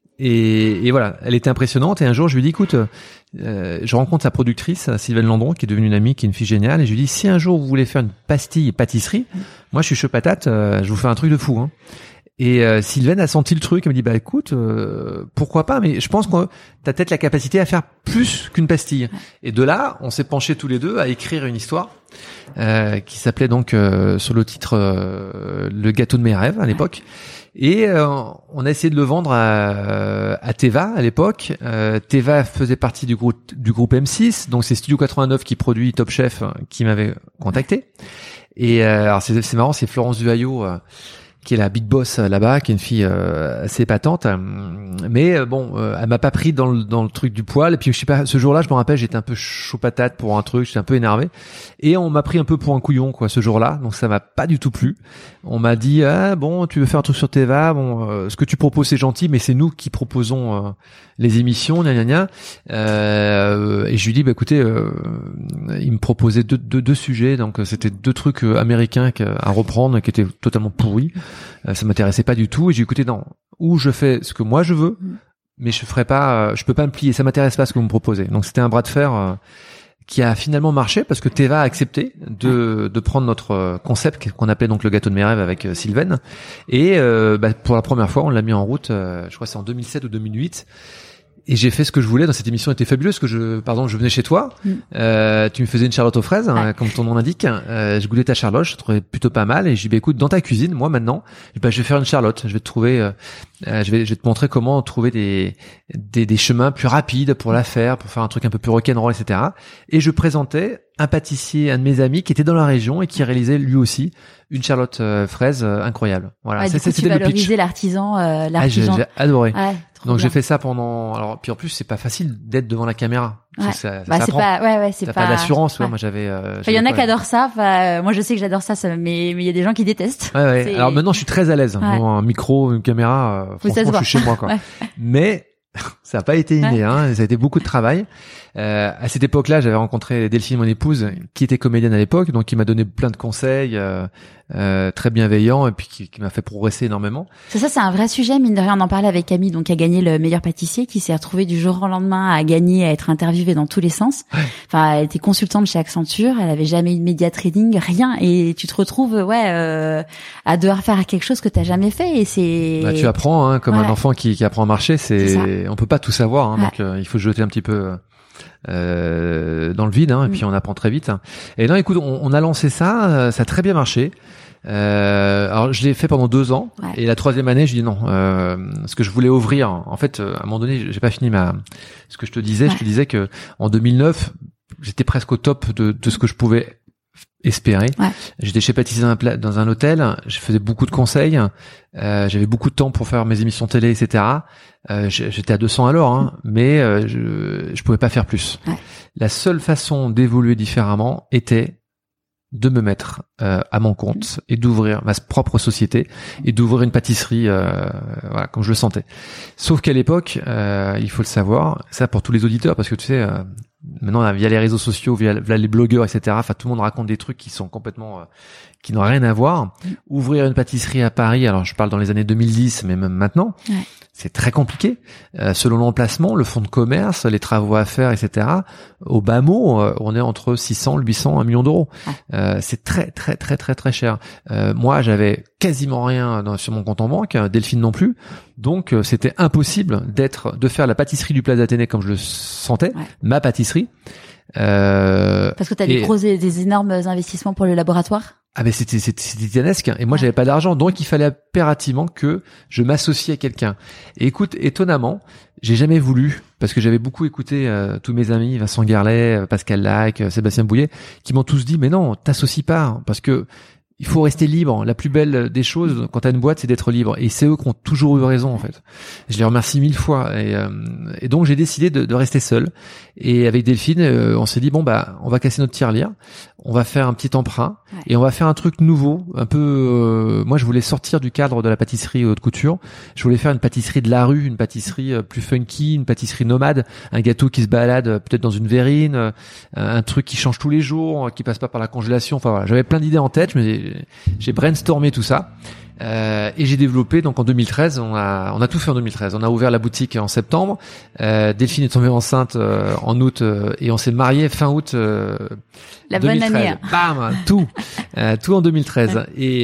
Et, et voilà, elle était impressionnante. Et un jour, je lui dis, écoute, euh, je rencontre sa productrice, Sylvaine Landron, qui est devenue une amie, qui est une fille géniale. Et je lui dis, si un jour vous voulez faire une pastille pâtisserie, moi je suis chaud patate, euh, je vous fais un truc de fou. Hein. Et euh, Sylvaine a senti le truc, elle me dit, bah écoute, euh, pourquoi pas, mais je pense que t'as peut-être la capacité à faire plus qu'une pastille. Et de là, on s'est penchés tous les deux à écrire une histoire euh, qui s'appelait donc euh, sur le titre euh, Le gâteau de mes rêves à l'époque. Et euh, on a essayé de le vendre à, à Teva à l'époque. Euh, Teva faisait partie du groupe du groupe M six, donc c'est Studio quatre-vingt-neuf qui produit Top Chef qui m'avait contacté. Et euh, alors c'est, c'est marrant, c'est Florence Duhaillot euh, qui est la big boss là-bas, qui est une fille euh, assez épatante, mais euh, bon, euh, elle m'a pas pris dans le dans le truc du poil. Et puis je sais pas, ce jour-là, je me rappelle, j'étais un peu chaud patate pour un truc, j'étais un peu énervé, et on m'a pris un peu pour un couillon quoi ce jour-là. Donc ça m'a pas du tout plu. On m'a dit ah bon, tu veux faire un truc sur Teva, bon, euh, ce que tu proposes c'est gentil, mais c'est nous qui proposons euh, les émissions, gna gna gna. Euh, et je lui dis bah écoutez, euh, il me proposait deux deux, deux sujets, donc c'était deux trucs euh, américains à reprendre qui étaient totalement pourris. Euh, ça m'intéressait pas du tout et j'ai écouté non, ou je fais ce que moi je veux, mais je ferai pas, euh, je peux pas me plier, ça m'intéresse pas ce que vous me proposez. Donc c'était un bras de fer euh, qui a finalement marché parce que Teva a accepté de de prendre notre concept qu'on appelait donc le gâteau de mes rêves avec euh, Sylvaine et euh, bah, pour la première fois on l'a mis en route. Euh, je crois que c'est en deux mille sept ou deux mille huit. Et j'ai fait ce que je voulais dans cette émission, était fabuleuse, que je, pardon, je venais chez toi, mm. euh, tu me faisais une charlotte aux fraises, ouais. hein, comme ton nom l'indique, euh, je goûtais ta charlotte, je trouvais plutôt pas mal, et je dis, bah, écoute, dans ta cuisine, moi, maintenant, bah, je vais faire une charlotte, je vais te trouver, euh, euh, je vais, je vais te montrer comment trouver des, des, des chemins plus rapides pour la faire, pour faire un truc un peu plus rock'n'roll, et cetera. Et je présentais un pâtissier, un de mes amis qui était dans la région et qui réalisait lui aussi une charlotte euh, fraise euh, incroyable. Voilà, ouais, c'est, c'était le pitch. l'artisan, euh, l'artisan. Ah, j'ai, j'ai adoré. Ouais, donc bien. J'ai fait ça pendant. Alors puis en plus c'est pas facile d'être devant la caméra. Ouais. Ça, ça bah, c'est pas, ouais, ouais, c'est T'as pas. pas d'assurance, ouais. ouais. Moi j'avais. Euh, il y en a qui adorent ça. Enfin, moi je sais que j'adore ça, ça mais mais il y a des gens qui détestent. Ouais, ouais. Alors maintenant je suis très à l'aise. Ouais. Bon, un micro, une caméra, euh, franchement je suis chez moi quoi. ouais. Mais ça n'a pas été inné, ouais. hein. Ça a été beaucoup de travail. Euh, à cette époque-là, j'avais rencontré Delphine, mon épouse, qui était comédienne à l'époque, donc qui m'a donné plein de conseils, euh, euh, très bienveillants, et puis qui, qui m'a fait progresser énormément. C'est ça, c'est un vrai sujet, mine de rien. On en parlait avec Camille, donc qui a gagné le meilleur pâtissier, qui s'est retrouvé du jour au lendemain à gagner, à être interviewée dans tous les sens. Ouais. Enfin, elle était consultante chez Accenture, elle avait jamais eu de média trading, rien, et tu te retrouves, ouais, euh, à devoir faire quelque chose que t'as jamais fait, et c'est. Bah, tu apprends, hein, comme ouais. un enfant qui, qui apprend à marcher. C'est, c'est on peut pas tout savoir, hein, ouais. donc euh, il faut se jeter un petit peu. Euh, dans le vide, hein, et mmh. puis on apprend très vite. Et non, écoute, on, on a lancé ça, ça a très bien marché. Euh, alors je l'ai fait pendant deux ans, ouais. et la troisième année, je dis non. Euh, ce que je voulais ouvrir, en fait, à un moment donné, j'ai pas fini ma. Ce que je te disais, ouais. je te disais que en deux mille neuf, j'étais presque au top de, de ce que je pouvais espérer. Ouais. J'étais chez pâtissier dans un, dans un hôtel, je faisais beaucoup de conseils, euh, j'avais beaucoup de temps pour faire mes émissions télé, et cetera. Euh, j'étais à deux cents à l'heure, hein, mais euh, je je pouvais pas faire plus. Ouais. La seule façon d'évoluer différemment était de me mettre euh, à mon compte et d'ouvrir ma propre société et d'ouvrir une pâtisserie euh, voilà, comme je le sentais. Sauf qu'à l'époque, euh, il faut le savoir, ça pour tous les auditeurs, parce que tu sais, euh, maintenant via les réseaux sociaux, via, via les blogueurs, et cetera. Enfin, tout le monde raconte des trucs qui sont complètement, euh, qui n'ont rien à voir. Ouvrir une pâtisserie à Paris, alors je parle dans les années deux mille dix, mais même maintenant, ouais. c'est très compliqué. Euh, selon l'emplacement, le fonds de commerce, les travaux à faire, et cetera. Au bas mot, euh, on est entre six cents, huit cents, un million d'euros. Ouais. Euh, c'est très, très, très, très, très cher. Euh, moi, j'avais quasiment rien dans, sur mon compte en banque, Delphine non plus. Donc, euh, c'était impossible d'être, de faire la pâtisserie du Place Athénée comme je le sentais, ouais. ma pâtisserie. Euh, Parce que tu as des gros, des énormes investissements pour le laboratoire. Ah ben c'était c'était c'était titanesque et moi ouais. j'avais pas d'argent, donc il fallait impérativement que je m'associe à quelqu'un. Et écoute, étonnamment, j'ai jamais voulu, parce que j'avais beaucoup écouté euh, tous mes amis, Vincent Garlet, Pascal Lac, Sébastien Bouillet, qui m'ont tous dit mais non, t'associes pas, parce que il faut rester libre. La plus belle des choses quand t'as une boîte, c'est d'être libre. Et c'est eux qui ont toujours eu raison, en fait. Je les remercie mille fois. Et, euh, et donc, j'ai décidé de, de rester seul. Et avec Delphine, euh, on s'est dit, bon, bah, on va casser notre tirelire. On va faire un petit emprunt. Ouais. Et on va faire un truc nouveau. Un peu, euh, moi, je voulais sortir du cadre de la pâtisserie haute couture. Je voulais faire une pâtisserie de la rue, une pâtisserie euh, plus funky, une pâtisserie nomade, un gâteau qui se balade euh, peut-être dans une verrine, euh, un truc qui change tous les jours, euh, qui passe pas par la congélation. Enfin, voilà. J'avais plein d'idées en tête. Je me disais, j'ai brainstormé tout ça euh, et j'ai développé. Donc en deux mille treize, on a on a tout fait en deux mille treize. On a ouvert la boutique en septembre. Euh, Delphine est tombée enceinte euh, en août euh, et on s'est mariés fin août. Euh, la deux mille treize. Bonne année. Bam, tout, euh, tout en deux mille treize. Ouais. Et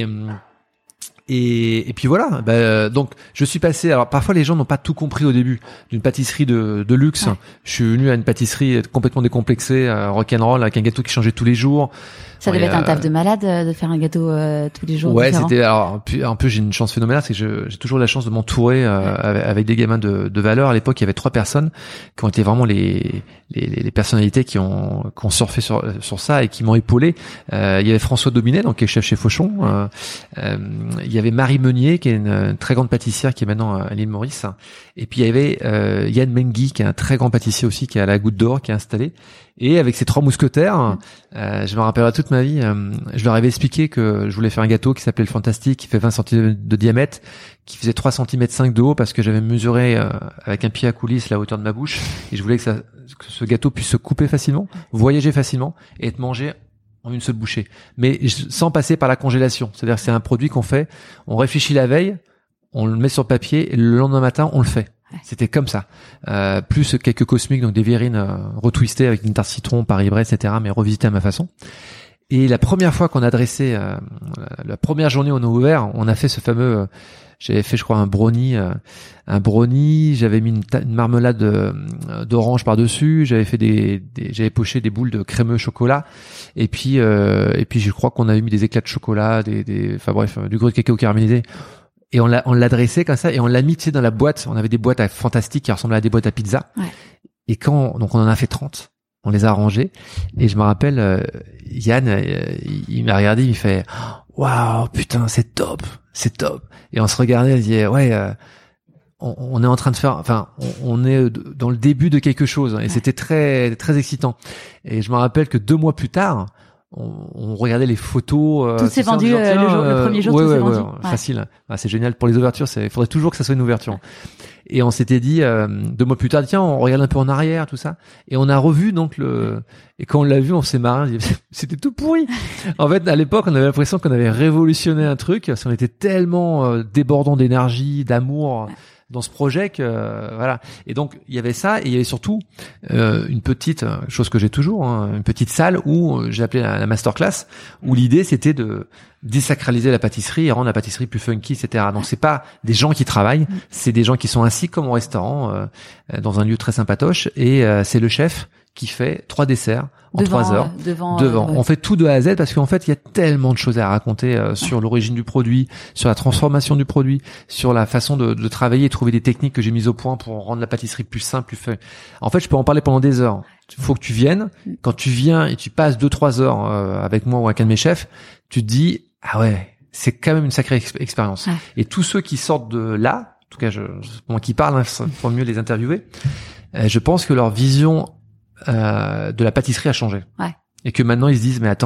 Et, et puis voilà. Bah, donc je suis passé. Alors parfois les gens n'ont pas tout compris au début d'une pâtisserie de, de luxe. Ouais. Je suis venu à une pâtisserie complètement décomplexée, euh, rock'n'roll, avec un gâteau qui changeait tous les jours. Ça devait ouais, être un taf de malade de faire un gâteau euh, tous les jours. Ouais, différents. c'était alors un peu j'ai une chance phénoménale, c'est que je, j'ai toujours la chance de m'entourer euh, ouais. avec, avec des gamins de, de valeur. À l'époque, il y avait trois personnes qui ont été vraiment les les, les personnalités qui ont qui ont surfé sur sur ça et qui m'ont épaulé. Euh, il y avait François Dominet, donc qui est chef chez Fauchon. Ouais. Euh, euh, il y avait Marie Meunier, qui est une, une très grande pâtissière qui est maintenant à l'île Maurice. Et puis il y avait euh, Yann Mengui, qui est un très grand pâtissier aussi, qui est à la Goutte d'Or, qui est installé. Et avec ces trois mousquetaires, euh, je me rappellerai toute ma vie, euh, je leur avais expliqué que je voulais faire un gâteau qui s'appelait le Fantastique, qui fait vingt centimètres de diamètre, qui faisait trois centimètres cinq de haut, parce que j'avais mesuré euh, avec un pied à coulisse la hauteur de ma bouche, et je voulais que, ça, que ce gâteau puisse se couper facilement, voyager facilement, et être mangé en une seule bouchée, mais sans passer par la congélation. C'est-à-dire que c'est un produit qu'on fait, on réfléchit la veille, on le met sur papier, et le lendemain matin, on le fait. C'était comme ça. Euh, plus quelques cosmiques, donc des verrines euh, retwistées avec une tarte citron, Paris-Brest, et cetera, mais revisitées à ma façon. Et la première fois qu'on a dressé, euh, la première journée où on a ouvert, on a fait ce fameux, euh, j'avais fait je crois un brownie, euh, un brownie, j'avais mis une, ta- une marmelade euh, d'orange par-dessus, j'avais fait des, des j'avais poché des boules de crémeux chocolat, et puis euh, et puis je crois qu'on avait mis des éclats de chocolat, des, des enfin bref, du gros de cacao caramélisé. Et on l'a, on l'a dressé comme ça et on l'a mis, tu sais, dans la boîte. On avait des boîtes à fantastiques qui ressemblaient à des boîtes à pizza. Ouais. Et quand, donc on en a fait trente. On les a rangées. Et je me rappelle, euh, Yann, euh, il, il m'a regardé, il me fait, waouh, putain, c'est top, c'est top. Et on se regardait, on disait, ouais, euh, on, on est en train de faire, enfin, on, on est dans le début de quelque chose. Et ouais. C'était très, très excitant. Et je me rappelle que deux mois plus tard, On, on regardait les photos. Euh, tout s'est vendu euh, le, jour, le premier jour. Ouais, tout ouais, s'est ouais, vendu. Ouais. Facile. Ah, c'est génial pour les ouvertures. Il faudrait toujours que ça soit une ouverture. Ouais. Et on s'était dit euh, deux mois plus tard, tiens, on regarde un peu en arrière, tout ça. Et on a revu donc le. Et quand on l'a vu, on s'est marré. C'était tout pourri. En fait, à l'époque, on avait l'impression qu'on avait révolutionné un truc. Parce qu'on était tellement euh, débordant d'énergie, d'amour. Ouais. Dans ce projet que euh, voilà. Et donc il y avait ça et il y avait surtout euh, une petite chose que j'ai toujours, hein, une petite salle où euh, j'ai appelé la, la masterclass, où l'idée c'était de désacraliser la pâtisserie et rendre la pâtisserie plus funky, et cetera. Donc c'est pas des gens qui travaillent, c'est des gens qui sont assis comme au restaurant euh, dans un lieu très sympatoche et euh, c'est le chef qui fait trois desserts en devant, trois heures. Euh, devant. devant. Euh, ouais. On fait tout de A à Z parce qu'en fait, il y a tellement de choses à raconter euh, sur ouais. l'origine du produit, sur la transformation du produit, sur la façon de, de travailler et trouver des techniques que j'ai mises au point pour rendre la pâtisserie plus simple, plus fun. En fait, je peux en parler pendant des heures. Il faut que tu viennes. Quand tu viens et tu passes deux, trois heures euh, avec moi ou avec un de mes chefs, tu te dis, ah ouais, c'est quand même une sacrée ex- expérience. Ouais. Et tous ceux qui sortent de là, en tout cas, je, c'est moi qui parle, hein, pour mieux les interviewer, euh, je pense que leur vision Euh, de la pâtisserie a changé. Ouais. Et que maintenant ils se disent mais attends,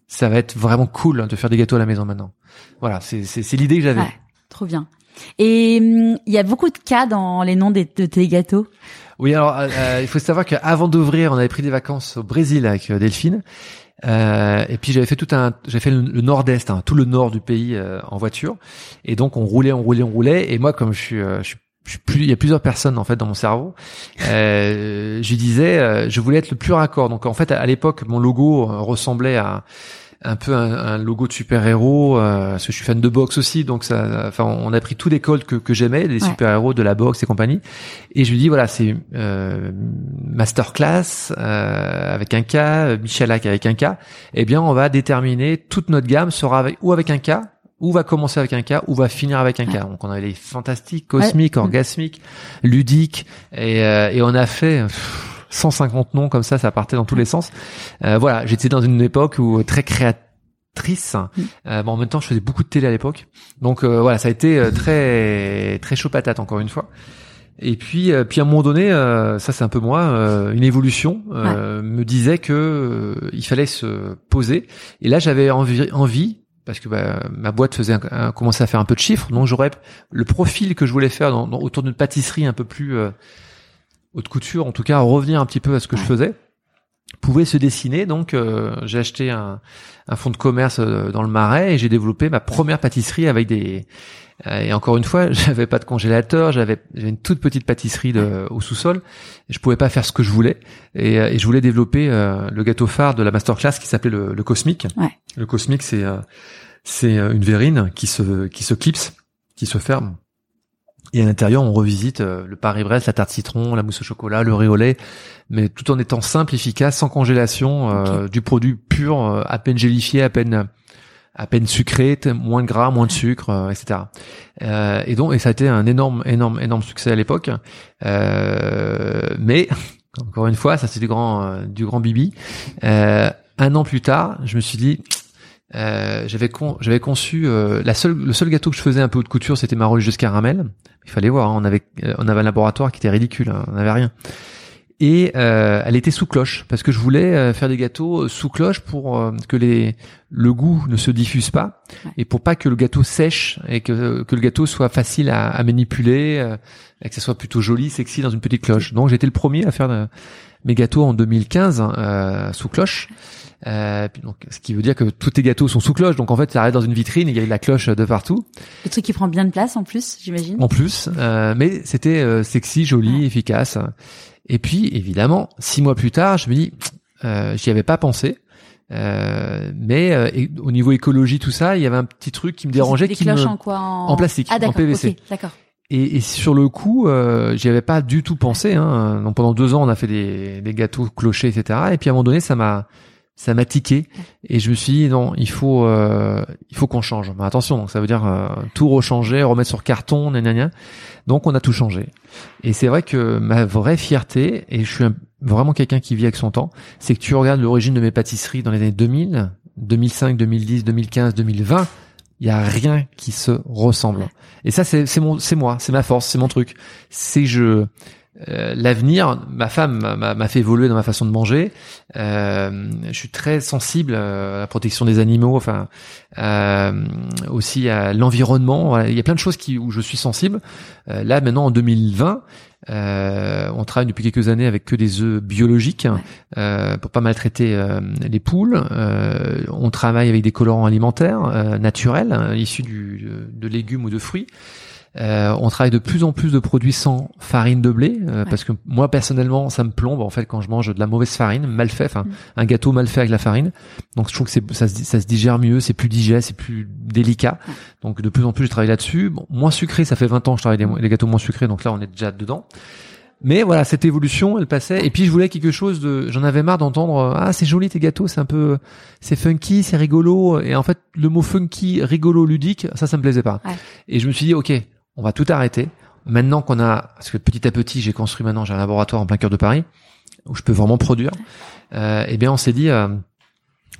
ça va être vraiment cool de faire des gâteaux à la maison maintenant. Voilà, c'est c'est, c'est l'idée que j'avais. Ouais, trop bien. Et il hum, y a beaucoup de K dans les noms des, de tes gâteaux. Oui, alors euh, il faut savoir qu'avant d'ouvrir, on avait pris des vacances au Brésil avec euh, Delphine. Euh, et puis j'avais fait tout un, j'avais fait le, le nord-est, hein, tout le nord du pays euh, en voiture. Et donc on roulait, on roulait, on roulait. Et moi, comme je suis, euh, je suis, je suis plus, il y a plusieurs personnes en fait dans mon cerveau. Euh, je lui disais, euh, je voulais être le plus raccord. Donc en fait, à, à l'époque, mon logo euh, ressemblait à un peu un, un logo de super-héros, euh, parce que je suis fan de boxe aussi, donc ça, enfin, on a pris tous les codes que, que j'aimais, des ouais. super-héros, de la boxe et compagnie. Et je lui dis voilà, c'est euh, masterclass euh, avec un K, Michalak avec un K. Eh bien, on va déterminer toute notre gamme sera avec ou avec un K, ou va commencer avec un K, ou va finir avec un K. Ouais. Donc on avait les fantastiques, cosmiques, ouais. orgasmiques, ludiques, et, euh, et on a fait. Pff, cent cinquante noms comme ça, ça partait dans tous les sens. Euh, voilà, j'étais dans une époque où très créatrice. Euh, bon, en même temps, je faisais beaucoup de télé à l'époque, donc euh, voilà, ça a été euh, très très chaud patate encore une fois. Et puis, euh, puis à un moment donné, euh, ça c'est un peu moi, euh, une évolution euh, ouais. me disait que euh, il fallait se poser. Et là, j'avais envie, envie parce que bah, ma boîte faisait un, un, commençait à faire un peu de chiffres, donc j'aurais le profil que je voulais faire dans, dans, autour d'une pâtisserie un peu plus euh, haute couture, en tout cas revenir un petit peu à ce que ouais. je faisais, pouvait se dessiner. Donc euh, j'ai acheté un, un fonds de commerce euh, dans le Marais et j'ai développé ma première pâtisserie avec des euh, et encore une fois, j'avais pas de congélateur, j'avais, j'avais une toute petite pâtisserie de, au sous-sol, et je pouvais pas faire ce que je voulais, et, et je voulais développer euh, le gâteau phare de la masterclass qui s'appelait le, le Cosmique. Ouais. Le Cosmique, c'est euh, c'est une verrine qui se qui se clipse, qui se ferme. Et à l'intérieur, on revisite euh, le Paris-Brest, la tarte citron, la mousse au chocolat, le riz au lait, mais tout en étant simple, efficace, sans congélation, euh, okay. du produit pur, euh, à peine gélifié, à peine à peine sucré, moins de gras, moins de sucre, euh, et cetera. Euh, et donc, et ça a été un énorme, énorme, énorme succès à l'époque. Euh, mais encore une fois, ça c'est du grand, euh, du grand bibi. Euh, un an plus tard, je me suis dit. Euh, j'avais con, j'avais conçu euh, la seule, le seul gâteau que je faisais un peu haute couture, c'était ma religieuse caramel. Il fallait voir, hein, on avait, on avait un laboratoire qui était ridicule, hein, on n'avait rien. Et euh, elle était sous cloche parce que je voulais euh, faire des gâteaux sous cloche pour euh, que les, le goût ne se diffuse pas ouais. et pour pas que le gâteau sèche et que que le gâteau soit facile à, à manipuler, euh, et que ça soit plutôt joli, sexy dans une petite cloche. Donc j'étais le premier à faire de, mes gâteaux en deux mille quinze euh, sous cloche. Euh, donc, ce qui veut dire que tous tes gâteaux sont sous cloche, donc en fait ça arrive dans une vitrine, il y a de la cloche de partout. Le truc qui prend bien de place en plus, j'imagine. En plus, euh, mais c'était euh, sexy, joli, ouais. efficace. Et puis évidemment, six mois plus tard, je me dis, euh, j'y avais pas pensé, euh, mais euh, et, au niveau écologie tout ça, il y avait un petit truc qui me dérangeait, des qui cloches me en quoi en... en plastique, ah, en P V C. Okay, d'accord. Et, et sur le coup, euh, j'y avais pas du tout pensé. Hein. Donc pendant deux ans, on a fait des, des gâteaux clochés, et cetera. Et puis à un moment donné, ça m'a ça m'a tiqué et je me suis dit non, il faut euh, il faut qu'on change. Mais attention, donc ça veut dire euh, tout rechanger, remettre sur carton, gna gna gna. Donc on a tout changé. Et c'est vrai que ma vraie fierté, et je suis un, vraiment quelqu'un qui vit avec son temps, c'est que tu regardes l'origine de mes pâtisseries dans les années deux mille, deux mille cinq, deux mille dix, deux mille quinze, deux mille vingt, il y a rien qui se ressemble. Et ça c'est c'est mon c'est moi, c'est ma force, c'est mon truc. C'est je Euh, l'avenir, ma femme m'a, m'a fait évoluer dans ma façon de manger. Euh, je suis très sensible à la protection des animaux, enfin euh, aussi à l'environnement. Voilà. Il y a plein de choses qui où je suis sensible. Euh, là maintenant en deux mille vingt, euh, on travaille depuis quelques années avec que des œufs biologiques euh, pour pas maltraiter euh, les poules. Euh, on travaille avec des colorants alimentaires euh, naturels hein, issus du, de légumes ou de fruits. Euh, on travaille de plus en plus de produits sans farine de blé euh, ouais. parce que moi personnellement ça me plombe en fait quand je mange de la mauvaise farine mal fait, enfin mmh. un gâteau mal fait avec la farine. Donc je trouve que c'est, ça, se, ça se digère mieux, c'est plus digeste, c'est plus délicat. Ouais. Donc de plus en plus je travaille là-dessus. Bon, moins sucré, ça fait vingt ans que je travaille les, les gâteaux moins sucrés, donc là on est déjà dedans. Mais voilà, cette évolution, elle passait. Et puis je voulais quelque chose de, j'en avais marre d'entendre ah c'est joli tes gâteaux, c'est un peu, c'est funky, c'est rigolo. Et en fait le mot funky, rigolo, ludique, ça ça me plaisait pas. Ouais. Et je me suis dit ok. On va tout arrêter. Maintenant qu'on a, parce que petit à petit, j'ai construit maintenant, j'ai un laboratoire en plein cœur de Paris où je peux vraiment produire. Euh, eh bien, on s'est dit, euh,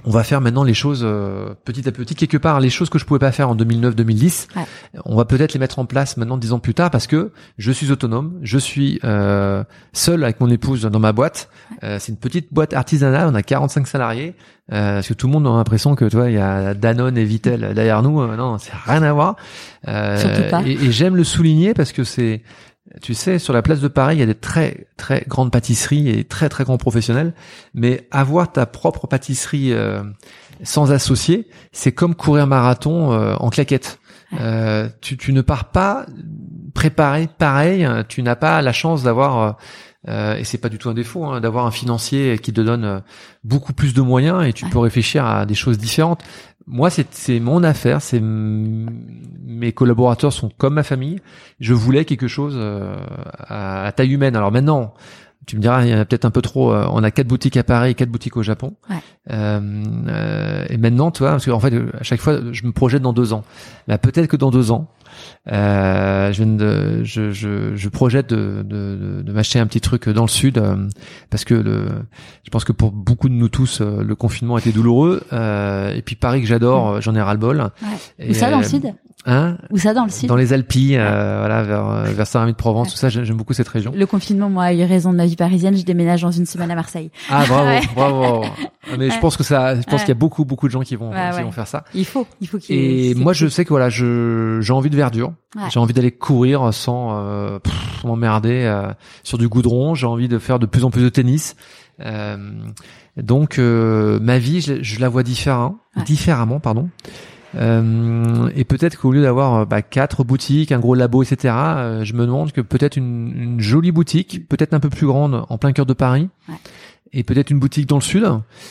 on va faire maintenant les choses euh, petit à petit. Quelque part, les choses que je pouvais pas faire en deux mille neuf deux mille dix, ouais. on va peut-être les mettre en place maintenant dix ans plus tard parce que je suis autonome, je suis euh, seul avec mon épouse dans ma boîte. Euh, c'est une petite boîte artisanale, on a quarante-cinq salariés. Euh, parce que tout le monde a l'impression que tu vois, il y a Danone et Vittel derrière nous. Euh, non, c'est rien à voir. Euh, Surtout pas. Et, et j'aime le souligner parce que c'est, tu sais, sur la place de Paris, il y a des très très grandes pâtisseries et très très grands professionnels. Mais avoir ta propre pâtisserie euh, sans associé, c'est comme courir un marathon euh, en claquettes. Euh, tu, tu ne pars pas préparé pareil. Tu n'as pas la chance d'avoir euh, Euh, et c'est pas du tout un défaut hein, d'avoir un financier qui te donne euh, beaucoup plus de moyens et tu ouais. peux réfléchir à des choses différentes. Moi, c'est, c'est mon affaire, c'est m- mes collaborateurs sont comme ma famille. Je voulais quelque chose euh, à, à taille humaine. Alors maintenant, tu me diras, il y en a peut-être un peu trop. Euh, on a quatre boutiques à Paris et quatre boutiques au Japon. Ouais. Euh, euh, et maintenant, tu vois, parce qu'en fait, à chaque fois, je me projette dans deux ans. Bah, peut-être que dans deux ans, Euh, je, viens de, je, je, je projette de, de, de, de m'acheter un petit truc dans le sud euh, parce que le, je pense que pour beaucoup de nous tous, euh, le confinement était douloureux. Euh, et puis Paris que j'adore, mmh. j'en ai ras-le-bol. Ouais. Où ça dans euh, le sud Hein Où ça dans le sud Dans les Alpilles, ouais. euh, voilà, vers vers Saint-Rémy-de-Provence, ouais. tout ça. J'aime, j'aime beaucoup cette région. Le confinement, moi, a eu raison de ma vie parisienne. Je déménage dans une semaine à Marseille. Ah bravo, ouais. bravo. Mais je pense que ça, je pense ouais. qu'il y a beaucoup beaucoup de gens qui vont ouais, qui ouais. vont faire ça. Il faut, il faut qu'il. Et moi, je sais que voilà, je j'ai envie de verdure. Ouais. J'ai envie d'aller courir sans euh, pff, m'emmerder euh, sur du goudron. J'ai envie de faire de plus en plus de tennis. Euh, donc euh, ma vie, je, je la vois différent, ouais. différemment, pardon. Euh, et peut-être qu'au lieu d'avoir bah, quatre boutiques, un gros labo, et cetera, euh, je me demande que peut-être une, une jolie boutique, peut-être un peu plus grande, en plein cœur de Paris, ouais. et peut-être une boutique dans le sud,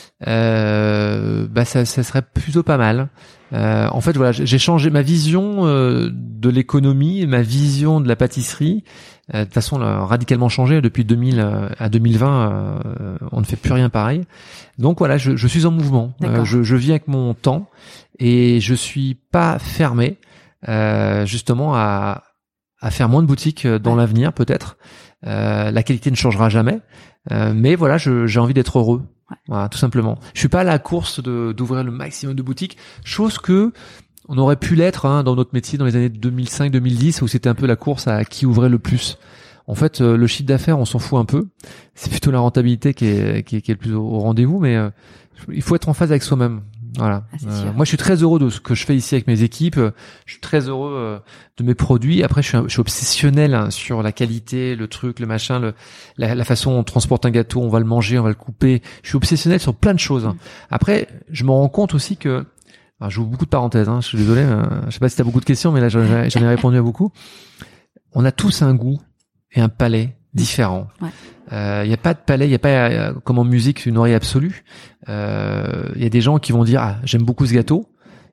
euh, bah ça, ça serait plutôt pas mal. Euh, en fait, voilà, j'ai changé ma vision euh, de l'économie, ma vision de la pâtisserie. Euh, de toute façon, là, radicalement changé depuis deux mille à deux mille vingt. Euh, on ne fait plus rien pareil. Donc voilà, je, je suis en mouvement. Euh, je, je vis avec mon temps et je suis pas fermé, euh, justement à à faire moins de boutiques dans ouais. l'avenir, peut-être. Euh, la qualité ne changera jamais, euh, mais voilà, je, j'ai envie d'être heureux. Ouais. Voilà, tout simplement. Je suis pas à la course de d'ouvrir le maximum de boutiques, chose que on aurait pu l'être hein, dans notre métier dans les années deux mille cinq deux mille dix où c'était un peu la course à qui ouvrait le plus. En fait, euh, le chiffre d'affaires, on s'en fout un peu. C'est plutôt la rentabilité qui est qui est, qui est le plus au, au rendez-vous, mais euh, il faut être en phase avec soi-même. Voilà. Ah, euh, moi, je suis très heureux de ce que je fais ici avec mes équipes. Je suis très heureux euh, de mes produits. Après, je suis, je suis obsessionnel hein, sur la qualité, le truc, le machin, le, la, la façon dont on transporte un gâteau, on va le manger, on va le couper. Je suis obsessionnel sur plein de choses. Hein. Après, je me rends compte aussi que, alors, j'ouvre beaucoup de parenthèses. Hein, je suis désolé. Euh, je sais pas si t'as beaucoup de questions, mais là, j'en ai, j'en ai répondu à beaucoup. On a tous un goût et un palais différents. Il ouais. euh, y a pas de palais, il y a pas euh, comme en musique une oreille absolue. Il euh, y a des gens qui vont dire ah j'aime beaucoup ce gâteau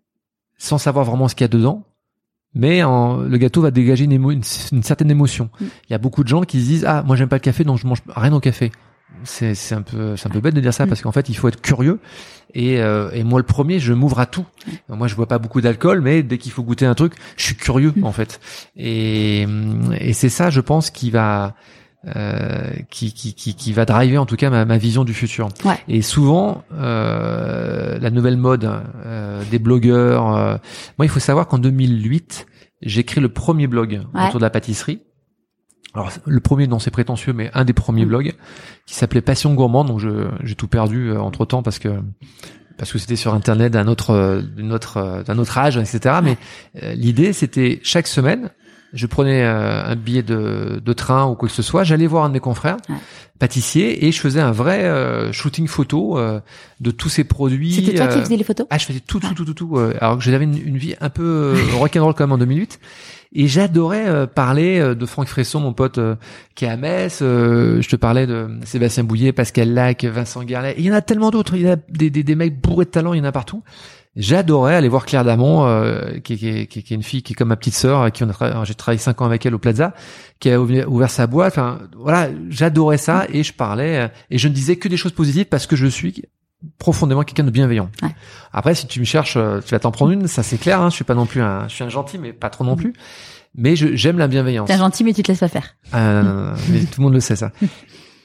sans savoir vraiment ce qu'il y a dedans, mais en, le gâteau va dégager une, émo, une, une certaine émotion. Il mm. y a beaucoup de gens qui se disent ah moi j'aime pas le café donc je mange rien au café. C'est c'est un peu c'est un peu bête de dire ça mm. parce qu'en fait il faut être curieux et euh, et moi le premier je m'ouvre à tout. Mm. Moi je bois pas beaucoup d'alcool mais dès qu'il faut goûter un truc je suis curieux mm. en fait et et c'est ça je pense qui va Euh, qui, qui qui qui va driver en tout cas ma, ma vision du futur. Ouais. Et souvent euh, la nouvelle mode euh, des blogueurs. Euh, moi, il faut savoir qu'en deux mille huit, j'ai créé le premier blog ouais. autour de la pâtisserie. Alors le premier, non, c'est prétentieux, mais un des premiers mmh. blogs qui s'appelait Passion Gourmande. Donc je j'ai tout perdu euh, entre temps parce que parce que c'était sur internet d'un autre d'une autre d'un autre âge, et cetera. Ouais. Mais euh, l'idée c'était chaque semaine. Je prenais euh, un billet de, de train ou quoi que ce soit, j'allais voir un de mes confrères ouais. pâtissiers et je faisais un vrai euh, shooting photo euh, de tous ces produits. C'était toi euh, qui faisais les photos ? Ah, je faisais tout, tout, ouais. tout, tout, tout. Euh, alors que j'avais une, une vie un peu euh, rock'n'roll quand même en deux mille huit. Et j'adorais euh, parler euh, de Franck Fresson, mon pote euh, qui est à Metz. Euh, je te parlais de Sébastien Bouillet, Pascal Lac, Vincent Guerlet. Il y en a tellement d'autres. Il y en a des, des, des mecs bourrés de talent, il y en a partout. J'adorais aller voir Claire Damon, euh, qui, qui, qui, qui est une fille qui est comme ma petite sœur, avec qui on a tra- j'ai travaillé cinq ans avec elle au Plaza, qui a ouvert sa boîte. Enfin, voilà, j'adorais ça et je parlais et je ne disais que des choses positives parce que je suis profondément quelqu'un de bienveillant. Ouais. Après, si tu me cherches, tu vas t'en prendre une, ça c'est clair. Hein, je suis pas non plus un, je suis un gentil, mais pas trop non plus. Mais je, j'aime la bienveillance. T'es un gentil, mais tu te laisses pas faire. Euh, non, non, non, mais tout le monde le sait ça.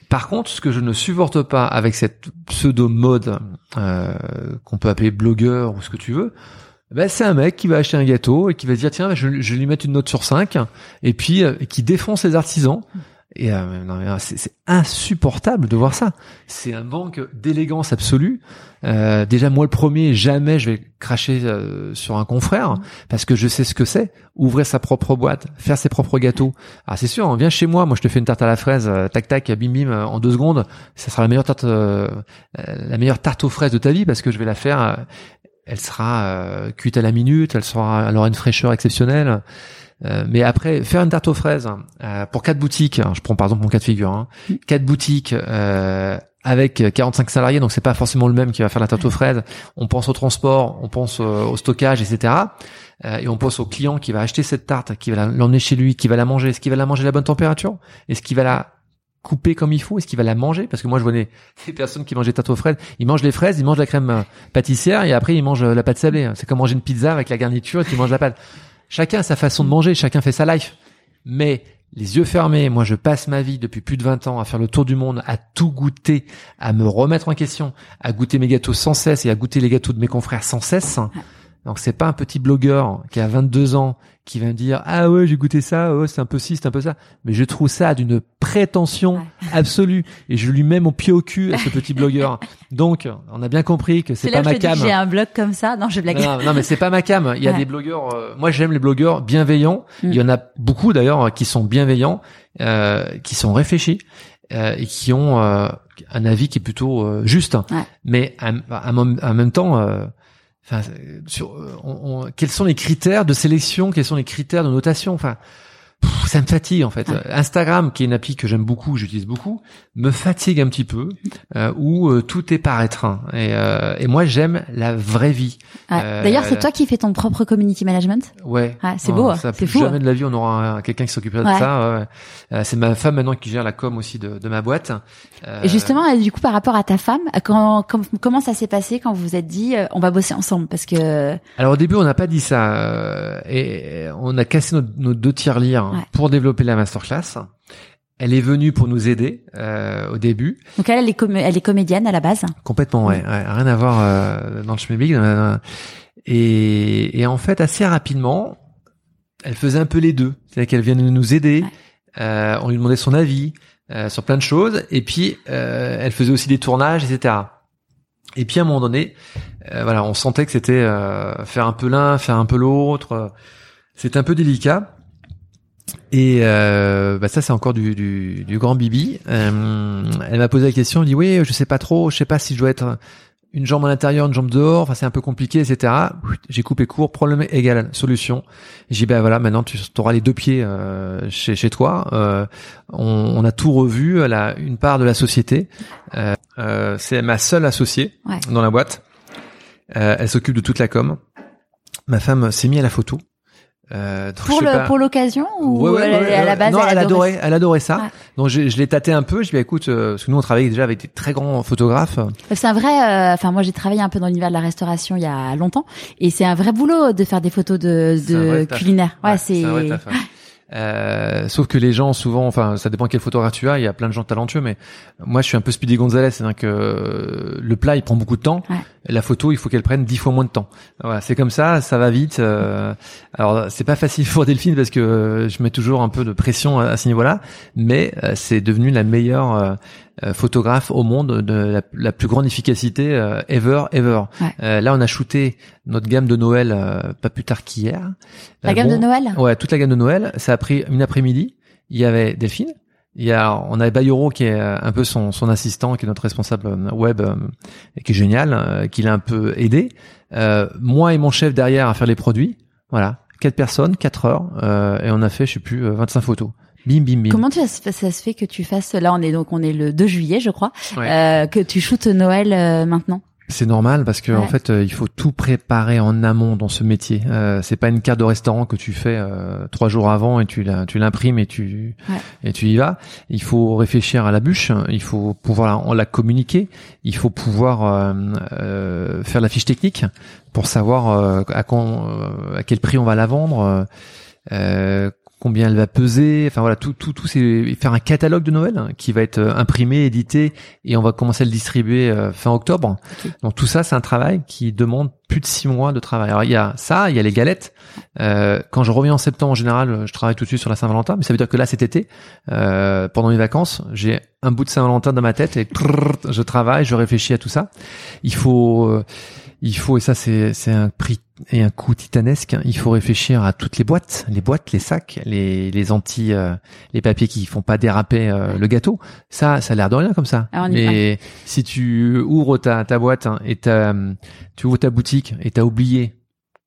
Par contre, ce que je ne supporte pas avec cette pseudo-mode euh, qu'on peut appeler blogueur ou ce que tu veux, ben c'est un mec qui va acheter un gâteau et qui va se dire tiens, je, je vais lui mettre une note sur cinq et puis euh, qui défonce les artisans. Et euh, non, c'est, c'est insupportable de voir ça. C'est un manque d'élégance absolue. Euh, déjà moi le premier, jamais je vais cracher euh, sur un confrère parce que je sais ce que c'est. Ouvrir sa propre boîte, faire ses propres gâteaux. Ah c'est sûr, on vient chez moi, moi je te fais une tarte à la fraise, euh, tac tac, bim bim, euh, en deux secondes. Ça sera la meilleure tarte, euh, la meilleure tarte aux fraises de ta vie parce que je vais la faire. Euh, elle sera euh, cuite à la minute, elle sera, elle aura une fraîcheur exceptionnelle. Euh, mais après, faire une tarte aux fraises euh, pour quatre boutiques, hein, je prends par exemple mon cas de figure, hein, quatre boutiques euh, avec quarante-cinq salariés, donc c'est pas forcément le même qui va faire la tarte aux fraises. On pense au transport, on pense euh, au stockage, et cetera. Euh, et on pense au client qui va acheter cette tarte, qui va la, l'emmener chez lui, qui va la manger. Est-ce qu'il va la manger à la bonne température? Est-ce qu'il va la couper comme il faut? Est-ce qu'il va la manger? Parce que moi je vois des, des personnes qui mangent des tartes aux fraises, ils mangent les fraises, ils mangent la crème pâtissière et après ils mangent la pâte sablée. C'est comme manger une pizza avec la garniture et tu manges la pâte. Chacun a sa façon de manger, chacun fait sa life. Mais les yeux fermés, moi je passe ma vie depuis plus de vingt ans à faire le tour du monde, à tout goûter, à me remettre en question, à goûter mes gâteaux sans cesse et à goûter les gâteaux de mes confrères sans cesse. Donc c'est pas un petit blogueur qui a vingt-deux ans qui va me dire ah ouais j'ai goûté ça, oh, c'est un peu ci, c'est un peu ça. Mais je trouve ça d'une prétention absolue et je lui mets mon pied au cul à ce petit blogueur. Donc on a bien compris que c'est, c'est pas ma cam. J'ai un blog comme ça, non je blague. Non, non mais c'est pas ma cam. Il y a ouais. des blogueurs. Euh, moi j'aime les blogueurs bienveillants. Mm. Il y en a beaucoup d'ailleurs qui sont bienveillants, euh, qui sont réfléchis euh, et qui ont euh, un avis qui est plutôt euh, juste. Ouais. Mais en même temps. Euh, Enfin, sur, on, on, quels sont les critères de sélection, quels sont les critères de notation? Enfin, pff, ça me fatigue en fait. Ouais. Instagram, qui est une appli que j'aime beaucoup, j'utilise beaucoup, me fatigue un petit peu, euh, où euh, tout est paraître. Hein. Et, euh, et moi, j'aime la vraie vie. Ouais. Euh, D'ailleurs, c'est toi qui fais ton propre community management. Ouais. Ah, c'est beau. Ça, c'est fou. Jamais de la vie, on aura un, quelqu'un qui s'occuperait ouais. de ça. Ouais. Euh, c'est ma femme maintenant qui gère la com aussi de, de ma boîte. Euh... Et justement, du coup, par rapport à ta femme, quand, quand, comment ça s'est passé quand vous vous êtes dit, euh, on va bosser ensemble? Parce que. Alors au début, on n'a pas dit ça, euh, et on a cassé nos, nos deux tirelires ouais. pour développer la masterclass. Elle est venue pour nous aider euh, au début. Donc elle, elle est, com- elle est comédienne à la base. Complètement, ouais, ouais rien à voir euh, dans le schmilblick. Euh, et, et en fait, assez rapidement, elle faisait un peu les deux. C'est-à-dire qu'elle vient nous aider. Ouais. Euh, on lui demandait son avis euh, sur plein de choses. Et puis, euh, elle faisait aussi des tournages, et cetera. Et puis à un moment donné, euh, voilà, on sentait que c'était euh, faire un peu l'un, faire un peu l'autre. Euh, c'était un peu délicat. Et euh, bah ça c'est encore du, du, du grand bibi. Euh, elle m'a posé la question, elle dit oui, je sais pas trop, je sais pas si je dois être une jambe à l'intérieur, une jambe dehors. Enfin c'est un peu compliqué, et cetera. J'ai coupé court, problème égal, solution. J'ai dit ben voilà, maintenant tu auras les deux pieds euh, chez chez toi. Euh, on, on a tout revu. Elle a une part de la société. Euh, euh, c'est ma seule associée ouais. dans la boîte. Euh, elle s'occupe de toute la com. Ma femme s'est mise à la photo. Euh, pour le pas... pour l'occasion ou ouais, ouais, elle, ouais, à la base non, elle, elle adorait adorait elle adorait ça ouais. Donc je, je l'ai tâté un peu, je lui ai dit écoute euh, parce que nous on travaille déjà avec des très grands photographes. C'est un vrai enfin euh, moi j'ai travaillé un peu dans l'univers de la restauration il y a longtemps et c'est un vrai boulot de faire des photos de de culinaire. Ouais, ouais c'est, c'est un vrai taf, ouais. Euh, sauf que les gens souvent, enfin ça dépend quel photographe tu as, il y a plein de gens talentueux, mais moi je suis un peu Speedy Gonzalez, c'est-à-dire que le plat il prend beaucoup de temps, ouais. La photo il faut qu'elle prenne dix fois moins de temps. Voilà, c'est comme ça, ça va vite. Euh, alors c'est pas facile pour Delphine parce que je mets toujours un peu de pression à, à ce niveau-là, mais euh, c'est devenu la meilleure euh, euh, photographe au monde, de la, la plus grande efficacité euh, ever ever. Ouais. Euh, là on a shooté notre gamme de Noël euh, pas plus tard qu'hier. La euh, gamme bon, de Noël. Ouais, toute la gamme de Noël. Ça a pris une après-midi. Il y avait Delphine. Il y a, on avait Bayoro qui est un peu son, son assistant, qui est notre responsable web, euh, et qui est génial, euh, qui l'a un peu aidé. Euh, moi et mon chef derrière à faire les produits. Voilà. Quatre personnes, quatre heures, euh, et on a fait, je sais plus, vingt-cinq photos. Bim, bim, bim. Comment tu, ça se fait que tu fasses, là on est donc, on est le deux juillet, je crois, ouais. euh, que tu shootes Noël, euh, maintenant? C'est normal parce que ouais. en fait euh, il faut tout préparer en amont dans ce métier. Euh, c'est pas une carte de restaurant que tu fais euh, trois jours avant et tu la, tu l'imprimes et tu ouais. et tu y vas. Il faut réfléchir à la bûche, il faut pouvoir la, la communiquer, il faut pouvoir euh, euh, faire la fiche technique pour savoir euh, à quand, euh, à quel prix on va la vendre. Euh, combien elle va peser, enfin voilà, tout, tout, tout, c'est faire un catalogue de Noël hein, qui va être imprimé, édité, et on va commencer à le distribuer euh, fin octobre. Okay. Donc tout ça, c'est un travail qui demande plus de six mois de travail. Alors il y a ça, il y a les galettes. Euh, quand je reviens en septembre, en général, je travaille tout de suite sur la Saint-Valentin, mais ça veut dire que là, cet été, euh, pendant mes vacances, j'ai un bout de Saint-Valentin dans ma tête et trrr, je travaille, je réfléchis à tout ça. Il faut, euh, il faut, et ça c'est, c'est un prix et un coût titanesque. Il faut réfléchir à toutes les boîtes, les boîtes, les sacs, les, les anti, euh, les papiers qui font pas déraper euh, le gâteau. Ça, ça a l'air de rien comme ça. Alors, mais si tu ouvres ta, ta boîte hein, et t'as, tu ouvres ta boutique et t'as oublié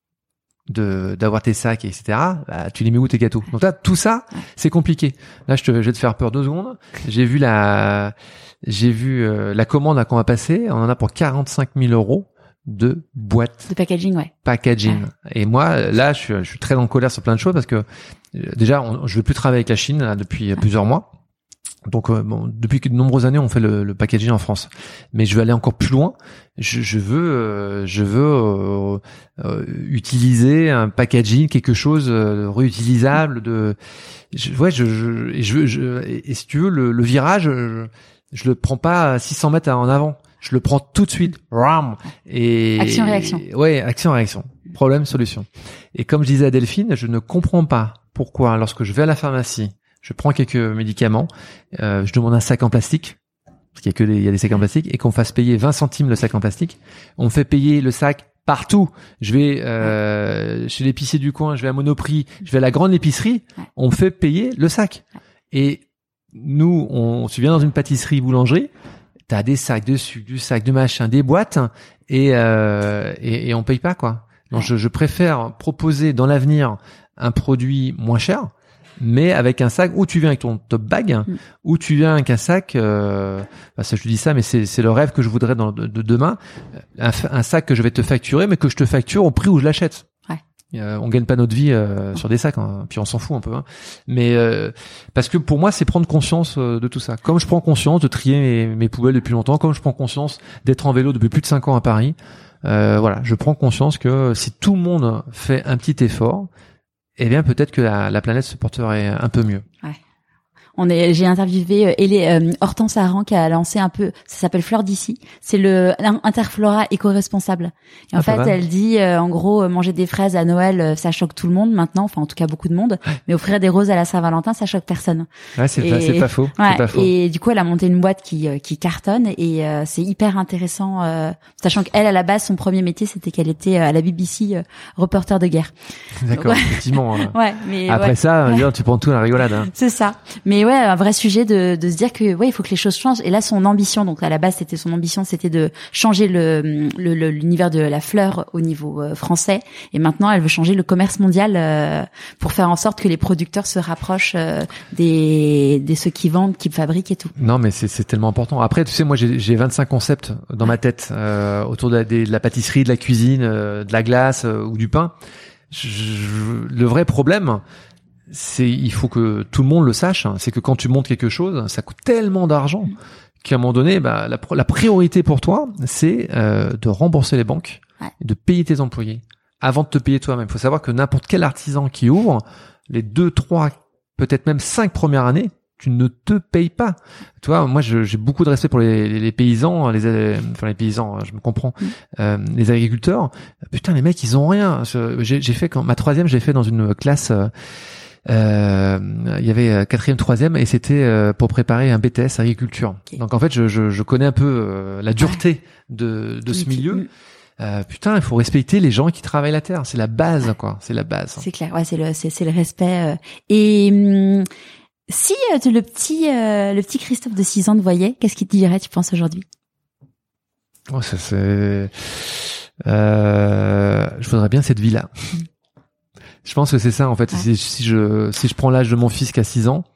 de d'avoir tes sacs, et cetera, bah, tu les mets où tes gâteaux? Donc là, tout ça, c'est compliqué. Là, je, te, je vais te faire peur deux secondes. J'ai vu la, j'ai vu euh, la commande là, qu'on va passer. On en a pour quarante-cinq mille euros de boîtes. De packaging, ouais. Packaging. Ouais. Et moi, là, je suis, je suis très en colère sur plein de choses parce que euh, déjà, on, je veux plus travailler avec la Chine là, depuis ouais. plusieurs mois. Donc, euh, bon, depuis de nombreuses années, on fait le, le packaging en France. Mais je veux aller encore plus loin. Je, je veux, euh, je veux euh, euh, utiliser un packaging, quelque chose euh, réutilisable. De, je, ouais, je, je, et je, je et, et si tu veux, le, le virage, je, je le prends pas à six cents mètres en avant. Je le prends tout de suite. Ram. Et action réaction. Ouais, action réaction. Problème solution. Et comme je disais à Delphine, je ne comprends pas pourquoi lorsque je vais à la pharmacie, je prends quelques médicaments, euh, je demande un sac en plastique, parce qu'il y a que des, il y a des sacs en plastique, et qu'on fasse payer vingt centimes le sac en plastique. On me fait payer le sac partout. Je vais euh, chez l'épicier du coin, je vais à Monoprix, je vais à la grande épicerie, on me fait payer le sac. Et nous, on, tu viens dans une pâtisserie, boulangerie, t'as des sacs de sucre, du sac, de machin, des boîtes, et euh, et, et on paye pas quoi. Donc je, je préfère proposer dans l'avenir un produit moins cher, mais avec un sac où tu viens avec ton top bag, mm. où tu viens avec un sac, euh, bah ça je te dis ça, mais c'est, c'est le rêve que je voudrais dans, de, de demain, un, un sac que je vais te facturer, mais que je te facture au prix où je l'achète. Ouais. Euh, on gagne pas notre vie euh, sur des sacs, hein, puis on s'en fout un peu. Hein. Mais euh, parce que pour moi, c'est prendre conscience euh, de tout ça. Comme je prends conscience de trier mes, mes poubelles depuis longtemps, comme je prends conscience d'être en vélo depuis plus de cinq ans à Paris, euh, voilà, je prends conscience que si tout le monde fait un petit effort, eh bien peut-être que la, la planète se porterait un peu mieux. Ouais. On est, j'ai interviewé euh, Hortense Aran qui a lancé un peu, ça s'appelle Fleur d'ici. C'est le Interflora éco-responsable. Et en ah, fait, elle dit, euh, en gros, manger des fraises à Noël, euh, ça choque tout le monde maintenant, enfin en tout cas beaucoup de monde. Ouais. Mais offrir des roses à la Saint-Valentin, ça choque personne. Ouais, c'est et, pas, c'est pas faux. Ouais, c'est pas faux. Et du coup, elle a monté une boîte qui euh, qui cartonne et euh, c'est hyper intéressant, euh, sachant qu'elle, à la base, son premier métier, c'était qu'elle était à la B B C euh, reporter de guerre. D'accord, ouais. effectivement. Ouais, mais après ouais. ça, ouais. tu prends tout à la rigolade. Hein. C'est ça. Mais ouais, un vrai sujet de, de se dire que ouais, il faut que les choses changent. Et là, son ambition, donc à la base, c'était son ambition, c'était de changer le, le, le l'univers de la fleur au niveau euh, français. Et maintenant, elle veut changer le commerce mondial euh, pour faire en sorte que les producteurs se rapprochent euh, des, des ceux qui vendent, qui fabriquent et tout. Non, mais c'est, c'est tellement important. Après, tu sais, moi, j'ai, j'ai vingt-cinq concepts dans ma tête euh, autour de la, de la pâtisserie, de la cuisine, euh, de la glace euh, ou du pain. Je, je, le vrai problème, c'est il faut que tout le monde le sache, hein, c'est que quand tu montes quelque chose, ça coûte tellement d'argent qu'à un moment donné, bah, la, la priorité pour toi, c'est euh, de rembourser les banques, ouais. et de payer tes employés avant de te payer toi-même. Il faut savoir que n'importe quel artisan qui ouvre, les deux, trois, peut-être même cinq premières années, tu ne te payes pas. Tu vois, moi, je, j'ai beaucoup de respect pour les, les, les paysans, les, enfin les paysans, je me comprends, mmh. euh, les agriculteurs. Putain, les mecs, ils ont rien. Je, j'ai, j'ai fait quand ma troisième, j'ai fait dans une classe. Euh, Euh, il y avait quatrième, troisième, et c'était euh, pour préparer un B T S agriculture. Okay. Donc en fait, je, je, je connais un peu euh, la dureté ouais. de, de ce milieu. Euh, putain, il faut respecter les gens qui travaillent la terre. C'est la base, quoi. C'est la base. C'est clair. Ouais, c'est le, c'est, c'est le respect. Euh. Et hum, si euh, le petit, euh, le petit Christophe de six ans te voyait, qu'est-ce qu'il te dirait, tu penses, aujourd'hui? Oh, ça c'est. Euh, je voudrais bien cette vie-là. Je pense que c'est ça en fait. Ouais. Si, si je si je prends l'âge de mon fils qui a six ans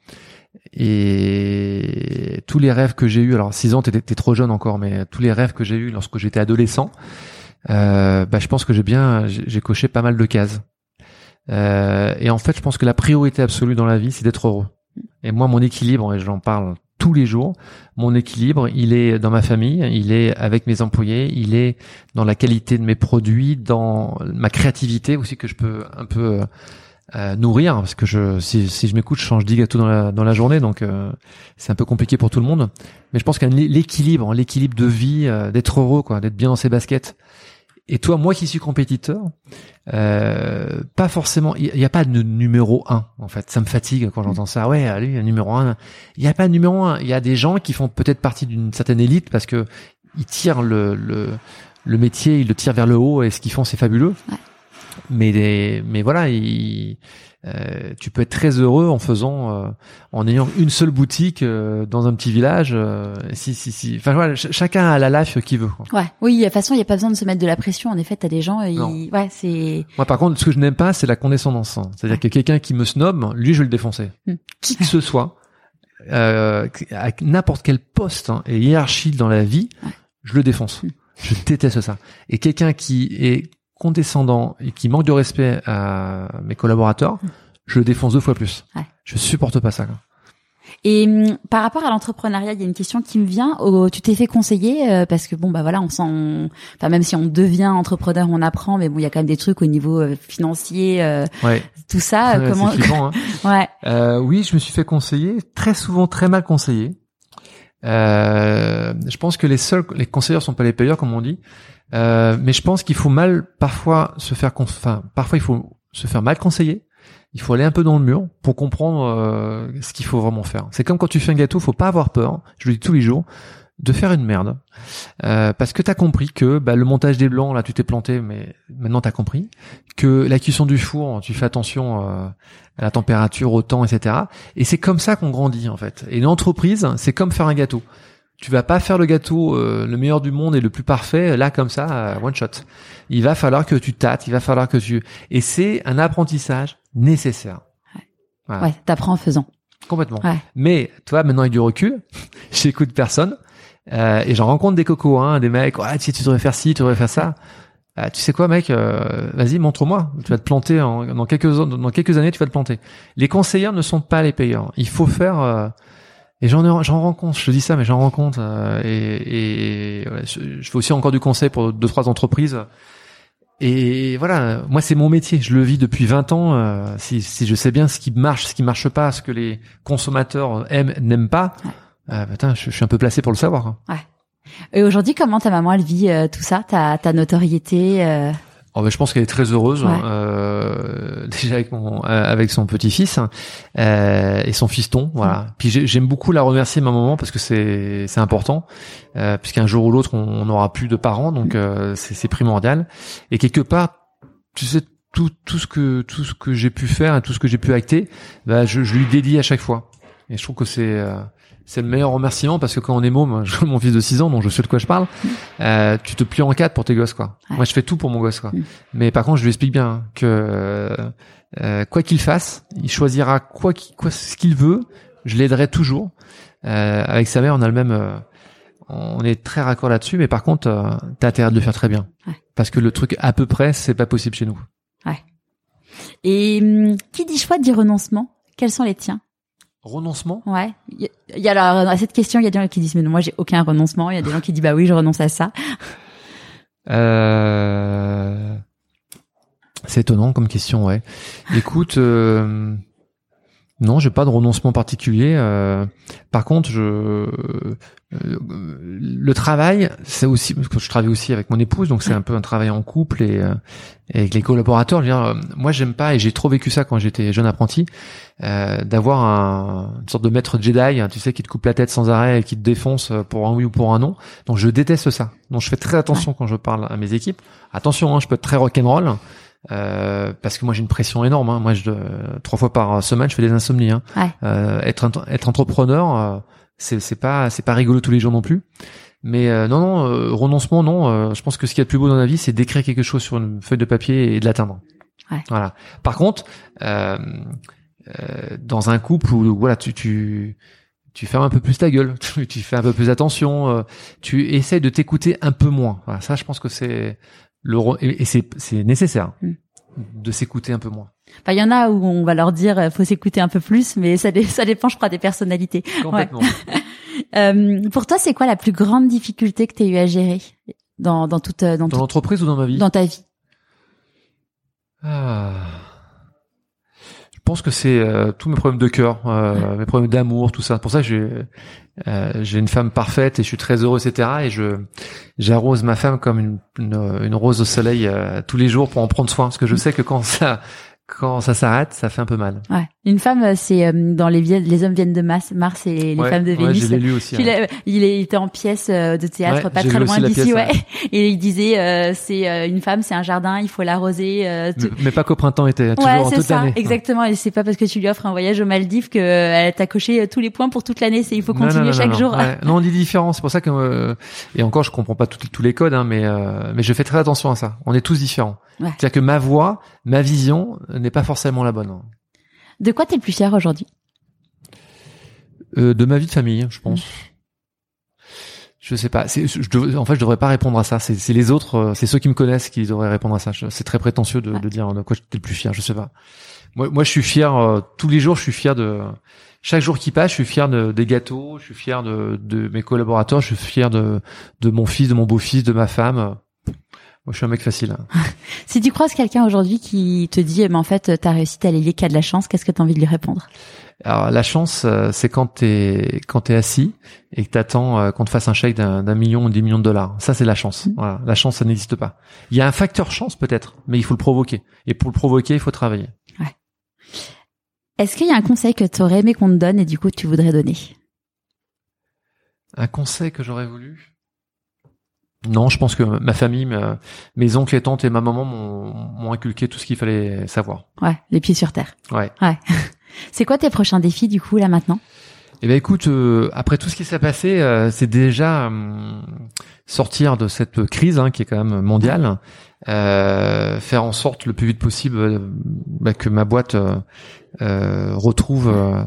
et tous les rêves que j'ai eus, alors six ans t'es, t'es trop jeune encore, mais tous les rêves que j'ai eus lorsque j'étais adolescent, euh, bah je pense que j'ai bien j'ai, j'ai coché pas mal de cases. Euh, et en fait, je pense que la priorité absolue dans la vie, c'est d'être heureux. Et moi, mon équilibre, et j'en parle tous les jours, mon équilibre, il est dans ma famille, il est avec mes employés, il est dans la qualité de mes produits, dans ma créativité aussi que je peux un peu euh, nourrir, parce que je si, si je m'écoute, je change dix gâteaux dans la dans la journée, donc euh, c'est un peu compliqué pour tout le monde. Mais je pense qu'il y a l'équilibre, l'équilibre de vie, euh, d'être heureux, quoi, d'être bien dans ses baskets. Et toi, moi qui suis compétiteur, euh, pas forcément, il y, y a pas de numéro un, en fait. Ça me fatigue quand j'entends ça. Ouais, allez, un numéro un. Il y a pas de numéro un. Il y a des gens qui font peut-être partie d'une certaine élite parce que ils tirent le, le, le métier, ils le tirent vers le haut et ce qu'ils font, c'est fabuleux. Ouais. Mais des, mais voilà, ils, euh, tu peux être très heureux en faisant, euh, en ayant une seule boutique euh, dans un petit village. Euh, si, si, si. Enfin voilà, ch- chacun a la life qu'il veut, quoi. Ouais. Oui, de toute façon, il y a pas besoin de se mettre de la pression. En effet, t'as des gens, ils... ouais, c'est. Moi, par contre, ce que je n'aime pas, c'est la condescendance. C'est-à-dire Ouais. que quelqu'un qui me snob, lui, je vais le défoncer. Hmm. Qui que ce soit, euh, à n'importe quel poste hein, et hiérarchie dans la vie, Ouais. je le défonce. Hmm. Je déteste ça. Et quelqu'un qui est condescendant et qui manque de respect à mes collaborateurs, mmh. je le défonce deux fois plus. Ouais. Je supporte pas ça. Quoi. Et hum, par rapport à l'entrepreneuriat, il y a une question qui me vient. Oh, tu t'es fait conseiller euh, parce que bon bah voilà, on s'en, enfin même si on devient entrepreneur, on apprend, mais bon il y a quand même des trucs au niveau euh, financier, euh, ouais. tout ça. Ouais, comment c'est flippant, hein. Ouais. Euh, oui, je me suis fait conseiller, très souvent très mal conseillé. Euh, je pense que les seuls, les conseillers sont pas les payeurs comme on dit. Euh, mais je pense qu'il faut mal parfois se faire, cons- enfin parfois il faut se faire mal conseiller. Il faut aller un peu dans le mur pour comprendre euh, ce qu'il faut vraiment faire. C'est comme quand tu fais un gâteau, faut pas avoir peur. Je le dis tous les jours de faire une merde, euh, parce que t'as compris que bah, le montage des blancs là tu t'es planté, mais maintenant t'as compris que la cuisson du four, tu fais attention euh, à la température, au temps, et cetera. Et c'est comme ça qu'on grandit en fait. Et une entreprise, c'est comme faire un gâteau. Tu vas pas faire le gâteau euh, le meilleur du monde et le plus parfait là comme ça euh, one shot. Il va falloir que tu tâtes, il va falloir que tu et c'est un apprentissage nécessaire. Ouais, voilà. Ouais, t'apprends en faisant. Complètement. Ouais. Mais toi maintenant avec du recul, j'écoute personne euh, et j'en rencontre des cocos, hein, des mecs. Ouais, tu sais, tu devrais faire ci, tu devrais faire ça. Euh, tu sais quoi, mec, euh, vas-y, montre-moi. Tu vas te planter en, dans quelques dans quelques années, tu vas te planter. Les conseillers ne sont pas les payeurs. Il faut faire. Euh, Et j'en ai, j'en rencontre, je te dis ça, mais j'en rencontre. Euh, et et ouais, je, je fais aussi encore du conseil pour deux, trois entreprises. Et voilà, moi c'est mon métier, je le vis depuis vingt ans. Euh, si, si je sais bien ce qui marche, ce qui marche pas, ce que les consommateurs aiment, n'aiment pas, ouais. euh, putain, je, je suis un peu placé pour le savoir. Hein. Ouais. Et aujourd'hui, comment ta maman elle vit euh, tout ça, ta, ta notoriété euh... Oh ben, je pense qu'elle est très heureuse, ouais. euh, déjà avec mon, euh, avec son petit-fils euh, et son fiston, voilà. Mmh. Puis j'ai, j'aime beaucoup la remercier ma maman parce que c'est c'est important, euh, puisqu'un jour ou l'autre on n'aura plus de parents, donc euh, c'est, c'est primordial. Et quelque part, tu sais tout tout ce que tout ce que j'ai pu faire et tout ce que j'ai pu acter, bah je, je lui dédie à chaque fois. Et je trouve que c'est euh, c'est le meilleur remerciement parce que quand on est môme, je, mon fils de six ans, donc je sais de quoi je parle, euh, tu te plies en quatre pour tes gosses, quoi. Ouais. Moi, je fais tout pour mon gosse, quoi. Mm. Mais par contre, je lui explique bien que euh, quoi qu'il fasse, il choisira quoi, quoi ce qu'il veut. Je l'aiderai toujours. Euh, avec sa mère, on a le même, euh, on est très raccord là-dessus. Mais par contre, euh, t'as intérêt de le faire très bien, ouais. Parce que le truc à peu près, c'est pas possible chez nous. Ouais. Et hum, qui dit choix dit renoncement. Quels sont les tiens? Renoncement? Ouais. Il y, y a alors, à cette question, il y a des gens qui disent mais non, moi j'ai aucun renoncement. Il y a des gens qui disent bah oui, je renonce à ça. Euh... C'est étonnant comme question, ouais. Écoute, euh... non, j'ai pas de renoncement particulier. Euh... Par contre, je euh... le travail, c'est aussi parce que je travaille aussi avec mon épouse, donc c'est un peu un travail en couple et, euh... et avec les collaborateurs. Je veux dire, moi, j'aime pas et j'ai trop vécu ça quand j'étais jeune apprenti. Euh, d'avoir un, une sorte de maître Jedi, hein, tu sais, qui te coupe la tête sans arrêt et qui te défonce pour un oui ou pour un non. Donc je déteste ça. Donc je fais très attention ouais. quand je parle à mes équipes. Attention, hein, je peux être très rock'n'roll euh, parce que moi j'ai une pression énorme. Hein. Moi, je, euh, trois fois par semaine, je fais des insomnies. Hein. Ouais. Euh, être être entrepreneur, euh, c'est c'est pas c'est pas rigolo tous les jours non plus. Mais euh, non non, euh, renoncement non. Euh, je pense que ce qu'il y a de plus beau dans la vie, c'est d'écrire quelque chose sur une feuille de papier et de l'atteindre. Ouais. Voilà. Par contre. Euh, Euh, dans un couple où voilà tu tu tu fermes un peu plus ta gueule, tu, tu fais un peu plus attention, euh, tu essayes de t'écouter un peu moins. Voilà, ça je pense que c'est le et, et c'est c'est nécessaire mm. de s'écouter un peu moins. Enfin, il y en a où on va leur dire faut s'écouter un peu plus, mais ça ça dépend je crois des personnalités. Complètement. Ouais. euh, pour toi, c'est quoi la plus grande difficulté que tu as eu à gérer dans dans toute dans, dans toute, l'entreprise ou dans ma vie? Dans ta vie. Ah. pense que c'est euh, tous mes problèmes de cœur, euh, mes problèmes d'amour, tout ça. C'est pour ça que j'ai euh, j'ai une femme parfaite et je suis très heureux, et cetera. Et je j'arrose ma femme comme une une, une rose au soleil euh, tous les jours pour en prendre soin, parce que je sais que quand ça quand ça s'arrête, ça fait un peu mal. Ouais. Une femme, c'est euh, dans les les hommes viennent de Mars, Mars et les, les ouais, femmes de ouais, Vénus. Je l'ai lu aussi. Tu Ouais. il, est, il était en pièce de théâtre, ouais, pas très loin d'ici, pièce, ouais. ouais. Et il disait, euh, c'est euh, une femme, c'est un jardin, il faut l'arroser. Euh, mais, mais pas qu'au printemps, était toujours ouais, en toute ça, l'année. Exactement. Et c'est pas parce que tu lui offres un voyage aux Maldives que euh, elle t'a coché tous les points pour toute l'année. C'est il faut continuer non, non, chaque non, jour. Ouais. Non, on dit différent. C'est pour ça que euh, et encore, je comprends pas tout, tous les codes, hein, mais euh, mais je fais très attention à ça. On est tous différents. Ouais. C'est-à-dire que ma voix, ma vision n'est pas forcément la bonne. De quoi t'es le plus fier aujourd'hui? euh, De ma vie de famille, je pense. Mmh. Je sais pas. C'est, je dev... En fait, je devrais pas répondre à ça. C'est, c'est les autres, c'est ceux qui me connaissent qui devraient répondre à ça. C'est très prétentieux de, ouais. de dire de quoi j'étais le plus fier. Je sais pas. Moi, moi, je suis fier euh, tous les jours. Je suis fier de chaque jour qui passe. Je suis fier de, des gâteaux. Je suis fier de, de mes collaborateurs. Je suis fier de, de mon fils, de mon beau-fils, de ma femme. Moi, je suis un mec facile. Si tu croises quelqu'un aujourd'hui qui te dit, mais en fait, t'as réussi, t'as les liés qu'à de la chance, qu'est-ce que t'as envie de lui répondre? Alors, la chance, c'est quand t'es, quand t'es assis et que t'attends qu'on te fasse un chèque d'un, d'un million ou dix millions de dollars. Ça, c'est la chance. Mmh. Voilà. La chance, ça n'existe pas. Il y a un facteur chance, peut-être, mais il faut le provoquer. Et pour le provoquer, il faut travailler. Ouais. Est-ce qu'il y a un conseil que t'aurais aimé qu'on te donne et du coup, tu voudrais donner? Un conseil que j'aurais voulu? Non, je pense que ma famille, mes, mes oncles et tantes et ma maman m'ont, m'ont inculqué tout ce qu'il fallait savoir. Ouais, les pieds sur terre. Ouais. Ouais. C'est quoi tes prochains défis du coup là maintenant? Eh ben écoute, euh, après tout ce qui s'est passé, euh, c'est déjà euh, sortir de cette crise hein, qui est quand même mondiale, euh, faire en sorte le plus vite possible euh, bah, que ma boîte euh, euh, retrouve euh,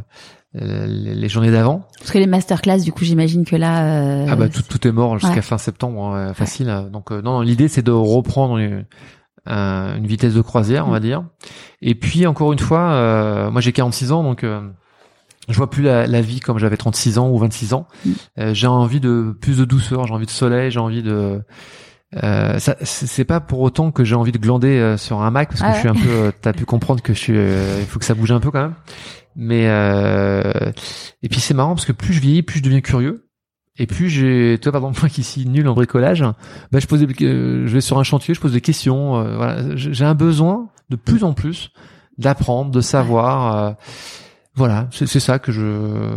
les journées d'avant. Parce que les masterclass, du coup, j'imagine que là... Euh... Ah bah tout, tout est mort jusqu'à ouais. fin septembre, hein, facile. Ouais. Donc euh, non, l'idée c'est de reprendre une, un, une vitesse de croisière, on va dire. Et puis encore une fois, euh, moi j'ai quarante-six ans, donc euh, je vois plus la, la vie comme j'avais trente-six ans ou vingt-six ans. Mm. Euh, j'ai envie de plus de douceur, j'ai envie de soleil, j'ai envie de... Euh, ça, c'est pas pour autant que j'ai envie de glander euh, sur un Mac, parce que ah je ouais. suis un peu... Euh, t'as pu comprendre que je suis... Euh, il faut que ça bouge un peu quand même. Mais euh, et puis c'est marrant parce que plus je vieillis, plus je deviens curieux. Et plus j'ai, toi par exemple moi qui suis nul en bricolage, bah je pose des, euh, je vais sur un chantier, je pose des questions. Euh, voilà, j'ai un besoin de plus en plus d'apprendre, de savoir. Euh, voilà, c'est, c'est ça que je,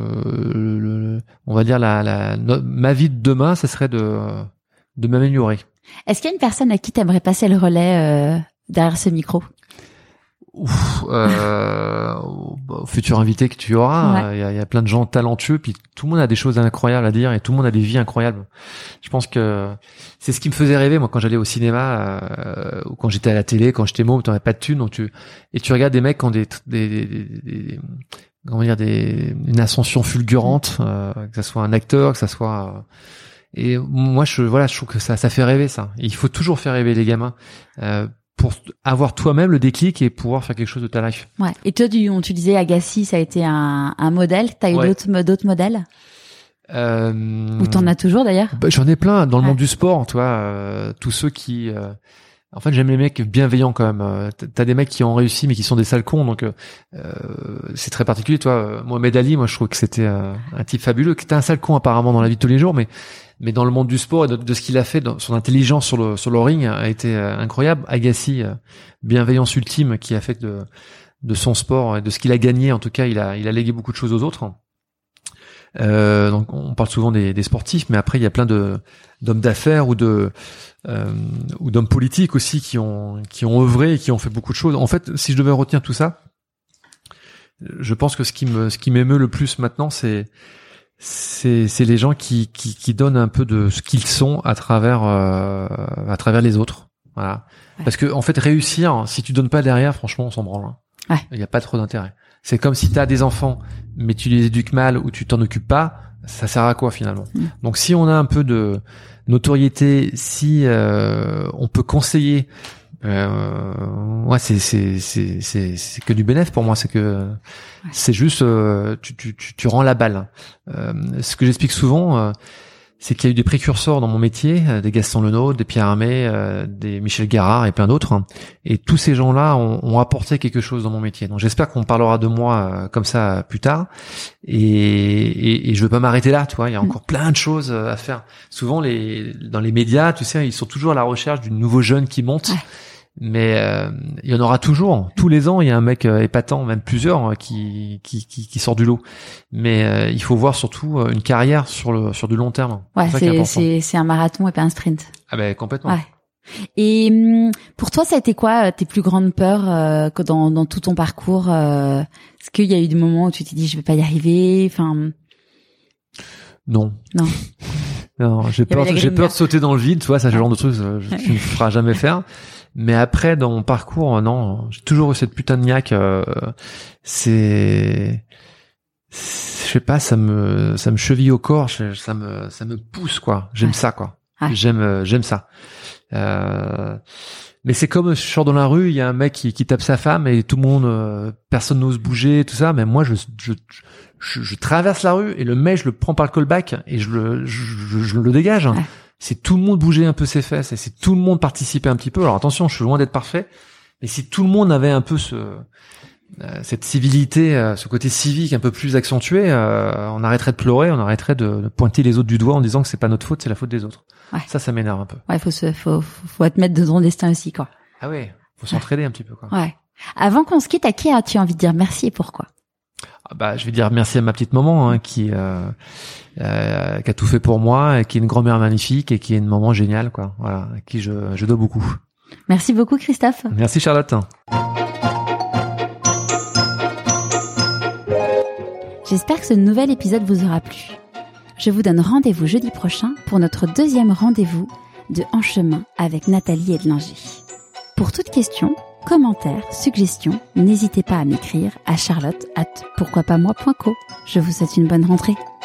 le, le, on va dire la, la no, ma vie de demain, ça serait de de m'améliorer. Est-ce qu'il y a une personne à qui t'aimerais passer le relais euh, derrière ce micro? Ouf, euh, au futur invité que tu auras, il ouais. y, a, y a plein de gens talentueux, puis tout le monde a des choses incroyables à dire et tout le monde a des vies incroyables. Je pense que c'est ce qui me faisait rêver moi quand j'allais au cinéma euh, ou quand j'étais à la télé, quand j'étais môme, t'en pas de thunes, donc tu et tu regardes des mecs qui ont des des, des, des, des comment dire des une ascension fulgurante, euh, que ça soit un acteur, que ça soit euh, et moi je voilà je trouve que ça ça fait rêver ça. Et il faut toujours faire rêver les gamins. Euh, pour avoir toi-même le déclic et pouvoir faire quelque chose de ta life. Ouais. Et toi, tu, tu disais Agassi, ça a été un, un modèle. T'as eu ouais. d'autres, d'autres modèles? Euh... Ou t'en as toujours d'ailleurs? Bah, j'en ai plein dans le ouais. monde du sport, toi. Euh, tous ceux qui, euh... en fait, j'aime les mecs bienveillants quand même. Euh, t'as des mecs qui ont réussi mais qui sont des sales cons, donc euh, c'est très particulier. Toi, Mohamed Ali, moi, je trouve que c'était euh, un type fabuleux, qui était un sale con apparemment dans la vie de tous les jours, mais mais dans le monde du sport et de, de ce qu'il a fait, dans son intelligence sur le sur le ring a été euh, incroyable. Agassi, euh, bienveillance ultime, qui a fait de de son sport et de ce qu'il a gagné, en tout cas, il a il a légué beaucoup de choses aux autres. Euh, donc on parle souvent des, des sportifs, mais après il y a plein de d'hommes d'affaires ou de euh, ou d'hommes politiques aussi qui ont qui ont œuvré et qui ont fait beaucoup de choses. En fait, si je devais retenir tout ça, je pense que ce qui me ce qui m'émeut le plus maintenant, c'est c'est c'est les gens qui qui qui donnent un peu de ce qu'ils sont à travers euh, à travers les autres. Voilà. Ouais. Parce que en fait réussir, si tu donnes pas derrière, franchement, on s'en branle. Hein. Ouais. Il y a pas trop d'intérêt. C'est comme si tu as des enfants mais tu les éduques mal ou tu t'en occupes pas, ça sert à quoi finalement? Mmh. Donc si on a un peu de notoriété, si euh, on peut conseiller, euh, ouais, c'est c'est c'est c'est c'est que du bénéfice pour moi. C'est que ouais. c'est juste euh, tu tu tu tu rends la balle. Euh, ce que j'explique souvent, euh, c'est qu'il y a eu des précurseurs dans mon métier, euh, des Gaston Lenôtre, des Pierre Hermé, euh, des Michel Guérard et plein d'autres. Hein. Et tous ces gens-là ont, ont apporté quelque chose dans mon métier. Donc j'espère qu'on parlera de moi euh, comme ça plus tard. Et, et, et je veux pas m'arrêter là, tu vois. Il y a encore plein de choses à faire. Souvent, les dans les médias, tu sais, ils sont toujours à la recherche d'une nouveau jeune qui monte. Ouais. Mais euh, il y en aura toujours. Tous les ans, il y a un mec euh, épatant, même plusieurs, euh, qui, qui qui qui sort du lot. Mais euh, il faut voir surtout euh, une carrière sur le sur du long terme. Ouais, c'est c'est c'est, c'est un marathon et pas un sprint. Ah ben complètement. Ouais. Et hum, pour toi, ça a été quoi tes plus grandes peurs euh, dans dans tout ton parcours euh, Est-ce qu'il y a eu des moments où tu t'es dit je vais pas y arriver Enfin. Non. Non. Non, j'ai peur j'ai peur de sauter dans le vide, tu vois, ça c'est le genre de truc que je, tu ne feras jamais faire. Mais après, dans mon parcours, non, j'ai toujours eu cette putain de niaque. Euh, c'est, c'est, je sais pas, ça me, ça me cheville au corps, je, ça me, ça me pousse quoi. J'aime ouais. ça quoi. Ouais. J'aime, j'aime ça. Euh, mais c'est comme je sors dans la rue, il y a un mec qui, qui tape sa femme et tout le monde, euh, personne n'ose bouger, tout ça. Mais moi, je, je, je, je traverse la rue et le mec, je le prends par le callback et je le, je, je, je le dégage. Ouais. Si tout le monde bougeait un peu ses fesses et si tout le monde participait un petit peu, alors attention, je suis loin d'être parfait, mais si tout le monde avait un peu ce euh, cette civilité, euh, ce côté civique un peu plus accentué, euh, on arrêterait de pleurer, on arrêterait de, de pointer les autres du doigt en disant que c'est pas notre faute, c'est la faute des autres. Ouais. Ça, ça m'énerve un peu. Ouais, faut se, faut, faut être maître de ton destin aussi, quoi. Ah ouais, faut s'entraider un petit peu, quoi. Ouais. Avant qu'on se quitte, à qui as-tu envie de dire merci et pourquoi? Ah bah, je vais dire merci à ma petite maman, hein, qui euh, euh, qui a tout fait pour moi, qui est une grand-mère magnifique et qui est une maman géniale, quoi. Voilà, à qui je, je dois beaucoup. Merci beaucoup, Christophe. Merci, Charlotte. J'espère que ce nouvel épisode vous aura plu. Je vous donne rendez-vous jeudi prochain pour notre deuxième rendez-vous de En Chemin avec Nathalie Edlinger. Pour toute question, commentaires, suggestions, n'hésitez pas à m'écrire à charlotte arobase pourquoi pas moi point co. Je vous souhaite une bonne rentrée.